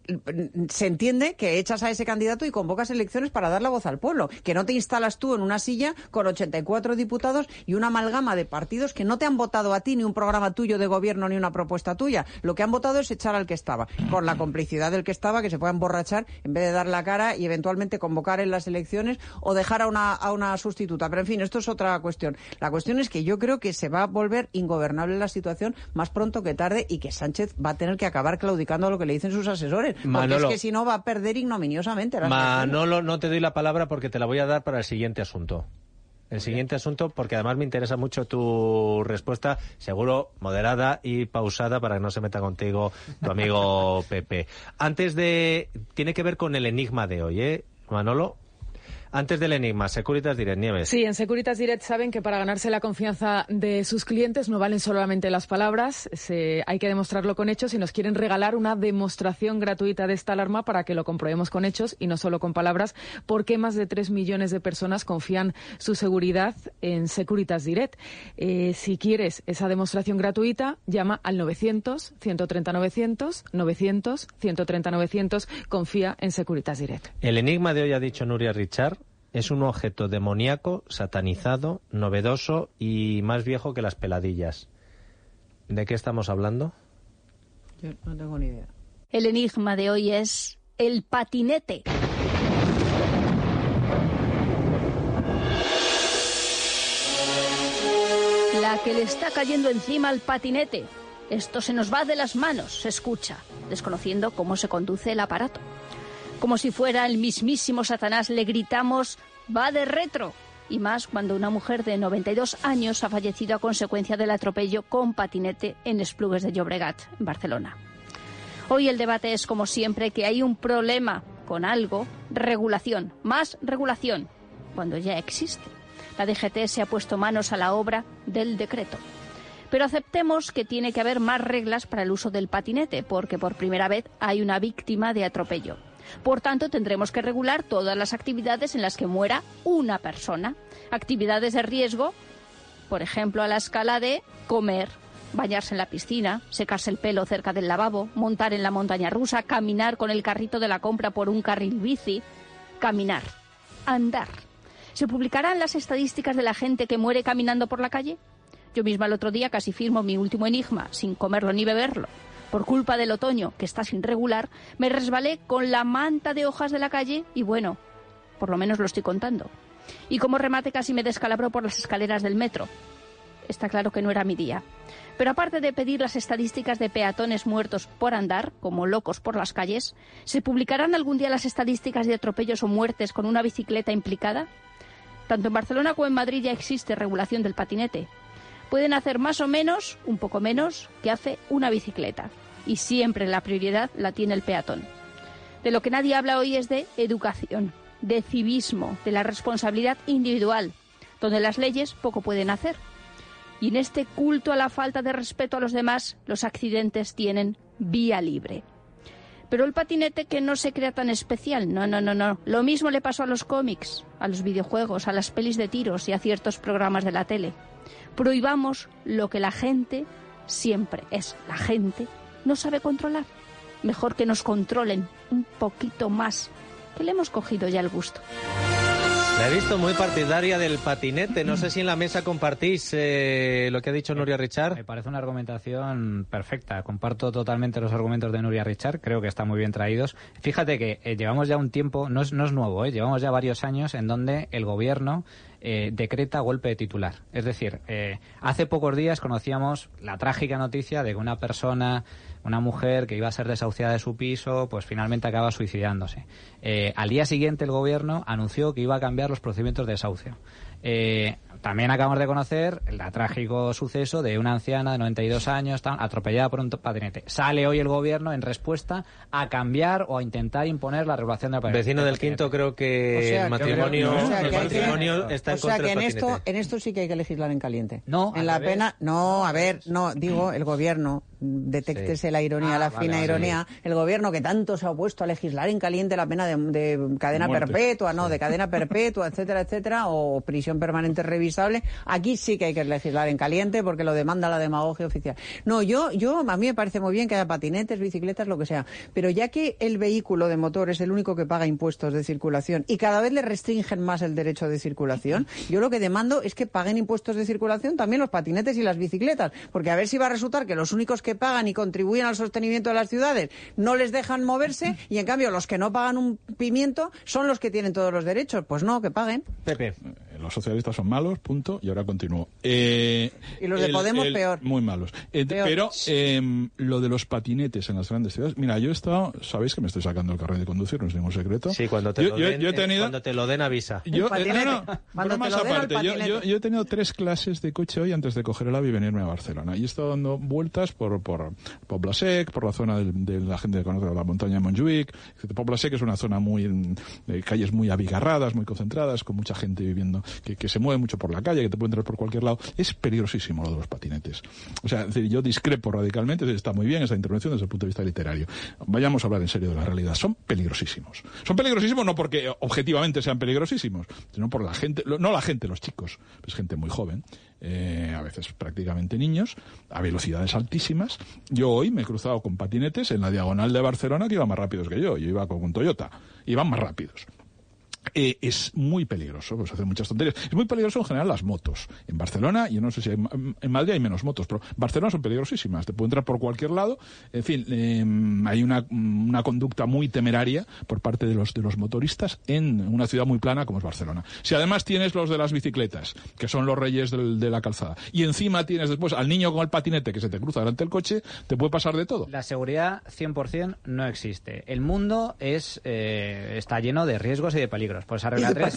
Speaker 4: se entiende que echas a ese candidato y convocas elecciones para dar la voz al pueblo, que no te instalas tú en una silla con 84 diputados y una amalgama de partidos que no te han votado a ti ni un programa tuyo de gobierno ni una propuesta tuya. Lo que han votado es echar al que estaba, con la complicidad del que estaba, que se pueda emborrachar en vez de dar la cara y eventualmente convocar en las elecciones o dejar a una sustituta. Pero en fin, esto es otra cuestión. La cuestión es que yo creo que se va a volver ingobernable la situación más pronto que tarde y que Sánchez va a tener que acabar claudicando a lo que le dicen sus asesores. Porque
Speaker 3: Manolo,
Speaker 4: es que si no va a perder ignominiosamente.
Speaker 3: Manolo, no te doy la palabra porque te la voy a dar para el siguiente asunto. El siguiente asunto, porque además me interesa mucho tu respuesta, seguro moderada y pausada para que no se meta contigo tu amigo Pepe. Tiene que ver con el enigma de hoy, Manolo. Antes del enigma, Securitas Direct, Nieves.
Speaker 7: Sí, en Securitas Direct saben que para ganarse la confianza de sus clientes no valen solamente las palabras, hay que demostrarlo con hechos y nos quieren regalar una demostración gratuita de esta alarma para que lo comprobemos con hechos y no solo con palabras, porque más de 3 millones de personas confían su seguridad en Securitas Direct. Si quieres esa demostración gratuita, llama al 900-130-900, 900-130-900, confía en Securitas Direct.
Speaker 3: El enigma de hoy, ha dicho Nuria Richard, es un objeto demoníaco, satanizado, novedoso y más viejo que las peladillas. ¿De qué estamos hablando?
Speaker 4: Yo no tengo ni idea.
Speaker 17: El enigma de hoy es el patinete. La que le está cayendo encima al patinete. Esto se nos va de las manos, se escucha, desconociendo cómo se conduce el aparato. Como si fuera el mismísimo Satanás, le gritamos «va de retro», y más cuando una mujer de 92 años ha fallecido a consecuencia del atropello con patinete en Esplugues de Llobregat, en Barcelona. Hoy el debate es, como siempre, que hay un problema con algo, regulación, más regulación, cuando ya existe. La DGT se ha puesto manos a la obra del decreto. Pero aceptemos que tiene que haber más reglas para el uso del patinete, porque por primera vez hay una víctima de atropello. Por tanto, tendremos que regular todas las actividades en las que muera una persona. Actividades de riesgo, por ejemplo, a la escala de comer, bañarse en la piscina, secarse el pelo cerca del lavabo, montar en la montaña rusa, caminar con el carrito de la compra por un carril bici, caminar, andar. ¿Se publicarán las estadísticas de la gente que muere caminando por la calle? Yo misma el otro día casi firmo mi último enigma, sin comerlo ni beberlo. Por culpa del otoño, que está sin regular, me resbalé con la manta de hojas de la calle y bueno, por lo menos lo estoy contando. Y como remate casi me descalabró por las escaleras del metro. Está claro que no era mi día. Pero aparte de pedir las estadísticas de peatones muertos por andar, como locos por las calles, ¿se publicarán algún día las estadísticas de atropellos o muertes con una bicicleta implicada? Tanto en Barcelona como en Madrid ya existe regulación del patinete. Pueden hacer más o menos, un poco menos, que hace una bicicleta. Y siempre la prioridad la tiene el peatón. De lo que nadie habla hoy es de educación, de civismo, de la responsabilidad individual, donde las leyes poco pueden hacer. Y en este culto a la falta de respeto a los demás, los accidentes tienen vía libre. Pero el patinete que no se crea tan especial, no. Lo mismo le pasó a los cómics, a los videojuegos, a las pelis de tiros y a ciertos programas de la tele. Prohibamos lo que la gente, siempre es la gente, no sabe controlar. Mejor que nos controlen un poquito más, que le hemos cogido ya el gusto.
Speaker 3: La he visto muy partidaria del patinete. No sé si en la mesa compartís lo que ha dicho Nuria Richard.
Speaker 5: Me parece una argumentación perfecta. Comparto totalmente los argumentos de Nuria Richard. Creo que están muy bien traídos. Fíjate que llevamos ya un tiempo, no es nuevo, llevamos ya varios años en donde el gobierno decreta golpe de titular. Es decir, hace pocos días conocíamos la trágica noticia de que una mujer que iba a ser desahuciada de su piso, pues finalmente acaba suicidándose. Al día siguiente el gobierno anunció que iba a cambiar los procedimientos de desahucio. También acabamos de conocer el trágico suceso de una anciana de 92 años atropellada por un patinete. Sale hoy el gobierno en respuesta a cambiar o a intentar imponer la regulación del patinete.
Speaker 3: Vecino del Quinto, creo que el matrimonio está en contra del patinete.
Speaker 4: En esto sí que hay que legislar en caliente.
Speaker 5: No,
Speaker 4: en la pena, digo, el gobierno, detéctese la ironía, la fina ironía, el gobierno que tanto se ha opuesto a legislar en caliente la pena de cadena perpetua, de cadena perpetua, etcétera, etcétera, o prisión prisión permanente revisable. Aquí sí que hay que legislar en caliente porque lo demanda la demagogia oficial. No, yo a mí me parece muy bien que haya patinetes, bicicletas, lo que sea, pero ya que el vehículo de motor es el único que paga impuestos de circulación y cada vez le restringen más el derecho de circulación, yo lo que demando es que paguen impuestos de circulación también los patinetes y las bicicletas, porque a ver si va a resultar que los únicos que pagan y contribuyen al sostenimiento de las ciudades no les dejan moverse y en cambio los que no pagan un pimiento son los que tienen todos los derechos. Pues no, que paguen.
Speaker 9: Pepe. Los socialistas son malos, punto, y ahora continúo.
Speaker 4: Y los de Podemos peor.
Speaker 9: Muy malos. Pero lo de los patinetes en las grandes ciudades, mira, yo he estado, sabéis que me estoy sacando el carnet de conducir, no es ningún secreto.
Speaker 3: Sí, cuando te lo den avisa.
Speaker 9: Yo he tenido 3 clases de coche hoy antes de coger el AVI y venirme a Barcelona. Y he estado dando vueltas por Poblasec, por la zona de la gente que conoce la montaña de Montjuïc. Poblasec es una zona de calles muy abigarradas, muy concentradas, con mucha gente viviendo, que se mueve mucho por la calle, que te puede entrar por cualquier lado. Es peligrosísimo lo de los patinetes. O sea, es decir, yo discrepo radicalmente, está muy bien esa intervención desde el punto de vista literario. Vayamos a hablar en serio de la realidad. Son peligrosísimos. Son peligrosísimos no porque objetivamente sean peligrosísimos, sino por la gente, no la gente, los chicos. Es gente muy joven, a veces prácticamente niños, a velocidades altísimas. Yo hoy me he cruzado con patinetes en la diagonal de Barcelona que iban más rápidos que yo iba con un Toyota, iban más rápidos. Es muy peligroso, pues hacen muchas tonterías. Es muy peligroso en general las motos. En Barcelona, yo no sé si en Madrid hay menos motos, pero en Barcelona son peligrosísimas. Te puede entrar por cualquier lado. En fin, hay una conducta muy temeraria por parte de los motoristas en una ciudad muy plana como es Barcelona. Si además tienes los de las bicicletas, que son los reyes de la calzada, y encima tienes después al niño con el patinete que se te cruza delante del coche, te puede pasar de todo.
Speaker 5: La seguridad 100% no existe. El mundo está lleno de riesgos y de peligros. Pues arregla tres.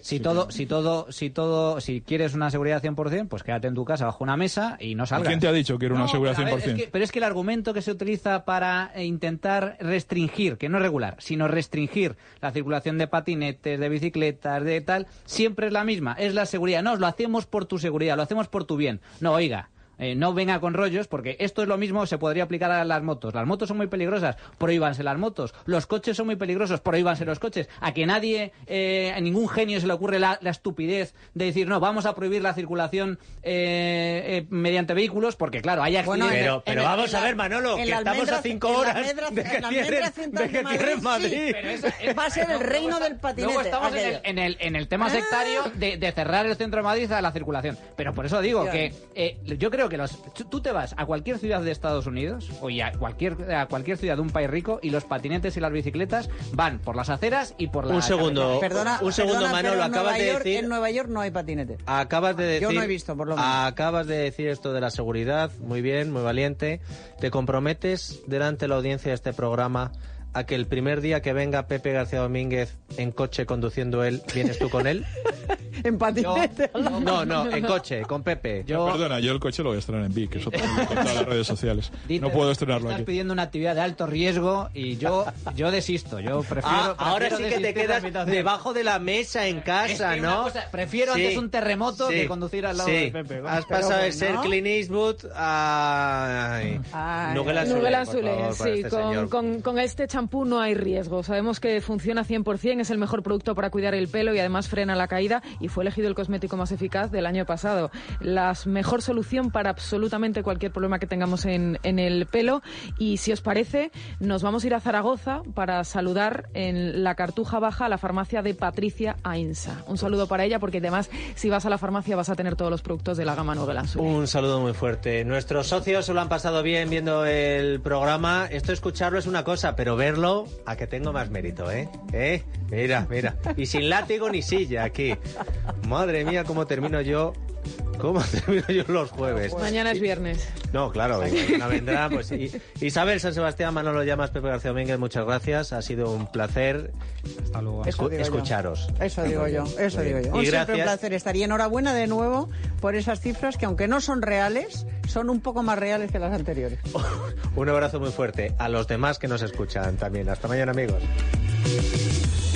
Speaker 5: Si quieres una seguridad 100%, pues quédate en tu casa bajo una mesa y no salgas.
Speaker 9: ¿Quién te ha dicho que era una seguridad 100%?
Speaker 5: Pero es que el argumento que se utiliza para intentar restringir, que no es regular, sino restringir la circulación de patinetes, de bicicletas, de tal, siempre es la misma, es la seguridad. No, lo hacemos por tu seguridad, lo hacemos por tu bien. No, oiga. No venga con rollos, porque esto es lo mismo, se podría aplicar a las motos. Las motos son muy peligrosas, prohíbanse las motos. Los coches son muy peligrosos, prohíbanse los coches. A que a ningún genio se le ocurre la estupidez de decir, no, vamos a prohibir la circulación mediante vehículos, porque claro, hay accidentes.
Speaker 3: Bueno, pero vamos a ver, Manolo, que estamos a 5 horas de que cierren Madrid.
Speaker 4: Va a ser el reino del patinete.
Speaker 5: Luego estamos en el tema sectario de cerrar el centro de Madrid a la circulación. Pero por eso digo que yo creo que tú te vas a cualquier ciudad de Estados Unidos o a cualquier ciudad de un país rico y los patinetes y las bicicletas van por las aceras y por la...
Speaker 3: Un segundo, Manolo, acabas de decir...
Speaker 4: En Nueva York no hay patinete.
Speaker 3: Acabas de decir...
Speaker 4: Yo no he visto, por lo menos.
Speaker 3: Acabas de decir esto de la seguridad, muy bien, muy valiente. ¿Te comprometes delante de la audiencia de este programa a que el primer día que venga Pepe García Domínguez en coche conduciendo él, vienes tú con él?
Speaker 4: ¿En patinete?
Speaker 3: No, en coche, con Pepe.
Speaker 9: Perdona, yo el coche lo voy a estrenar en Vic, eso también con todas las redes sociales. No puedo estrenarlo aquí.
Speaker 5: Estás pidiendo una actividad de alto riesgo y yo desisto. Yo prefiero
Speaker 3: ahora sí que te quedas debajo de la mesa en casa, ¿no?
Speaker 5: Prefiero antes un terremoto que conducir al lado de Pepe.
Speaker 3: Has pasado de ser Clint Eastwood a
Speaker 7: Nugel Azulé. Sí, con este champú no hay riesgo. Sabemos que funciona 100%, es el mejor producto para cuidar el pelo y además frena la caída, y fue elegido el cosmético más eficaz del año pasado. La mejor solución para absolutamente cualquier problema que tengamos en el pelo. Y si os parece, nos vamos a ir a Zaragoza para saludar en la Cartuja Baja a la farmacia de Patricia Ainsa. Un saludo para ella, porque además si vas a la farmacia vas a tener todos los productos de la gama Nugel Azulé.
Speaker 3: Un saludo muy fuerte. Nuestros socios se lo han pasado bien viendo el programa. Esto escucharlo es una cosa, pero verlo, a que tengo más mérito, ¿eh? Mira. Y sin látigo ni silla aquí. Madre mía, ¿cómo termino yo los jueves?
Speaker 7: Mañana es viernes.
Speaker 3: No, claro, mañana vendrá. Pues, Isabel San Sebastián, Manolo Llamas, Pepe García Domínguez, muchas gracias. Ha sido un placer escucharos.
Speaker 4: Eso digo yo. Siempre un placer estar. Y enhorabuena de nuevo por esas cifras que, aunque no son reales, son un poco más reales que las anteriores.
Speaker 3: Un abrazo muy fuerte a los demás que nos escuchan también. Hasta mañana, amigos.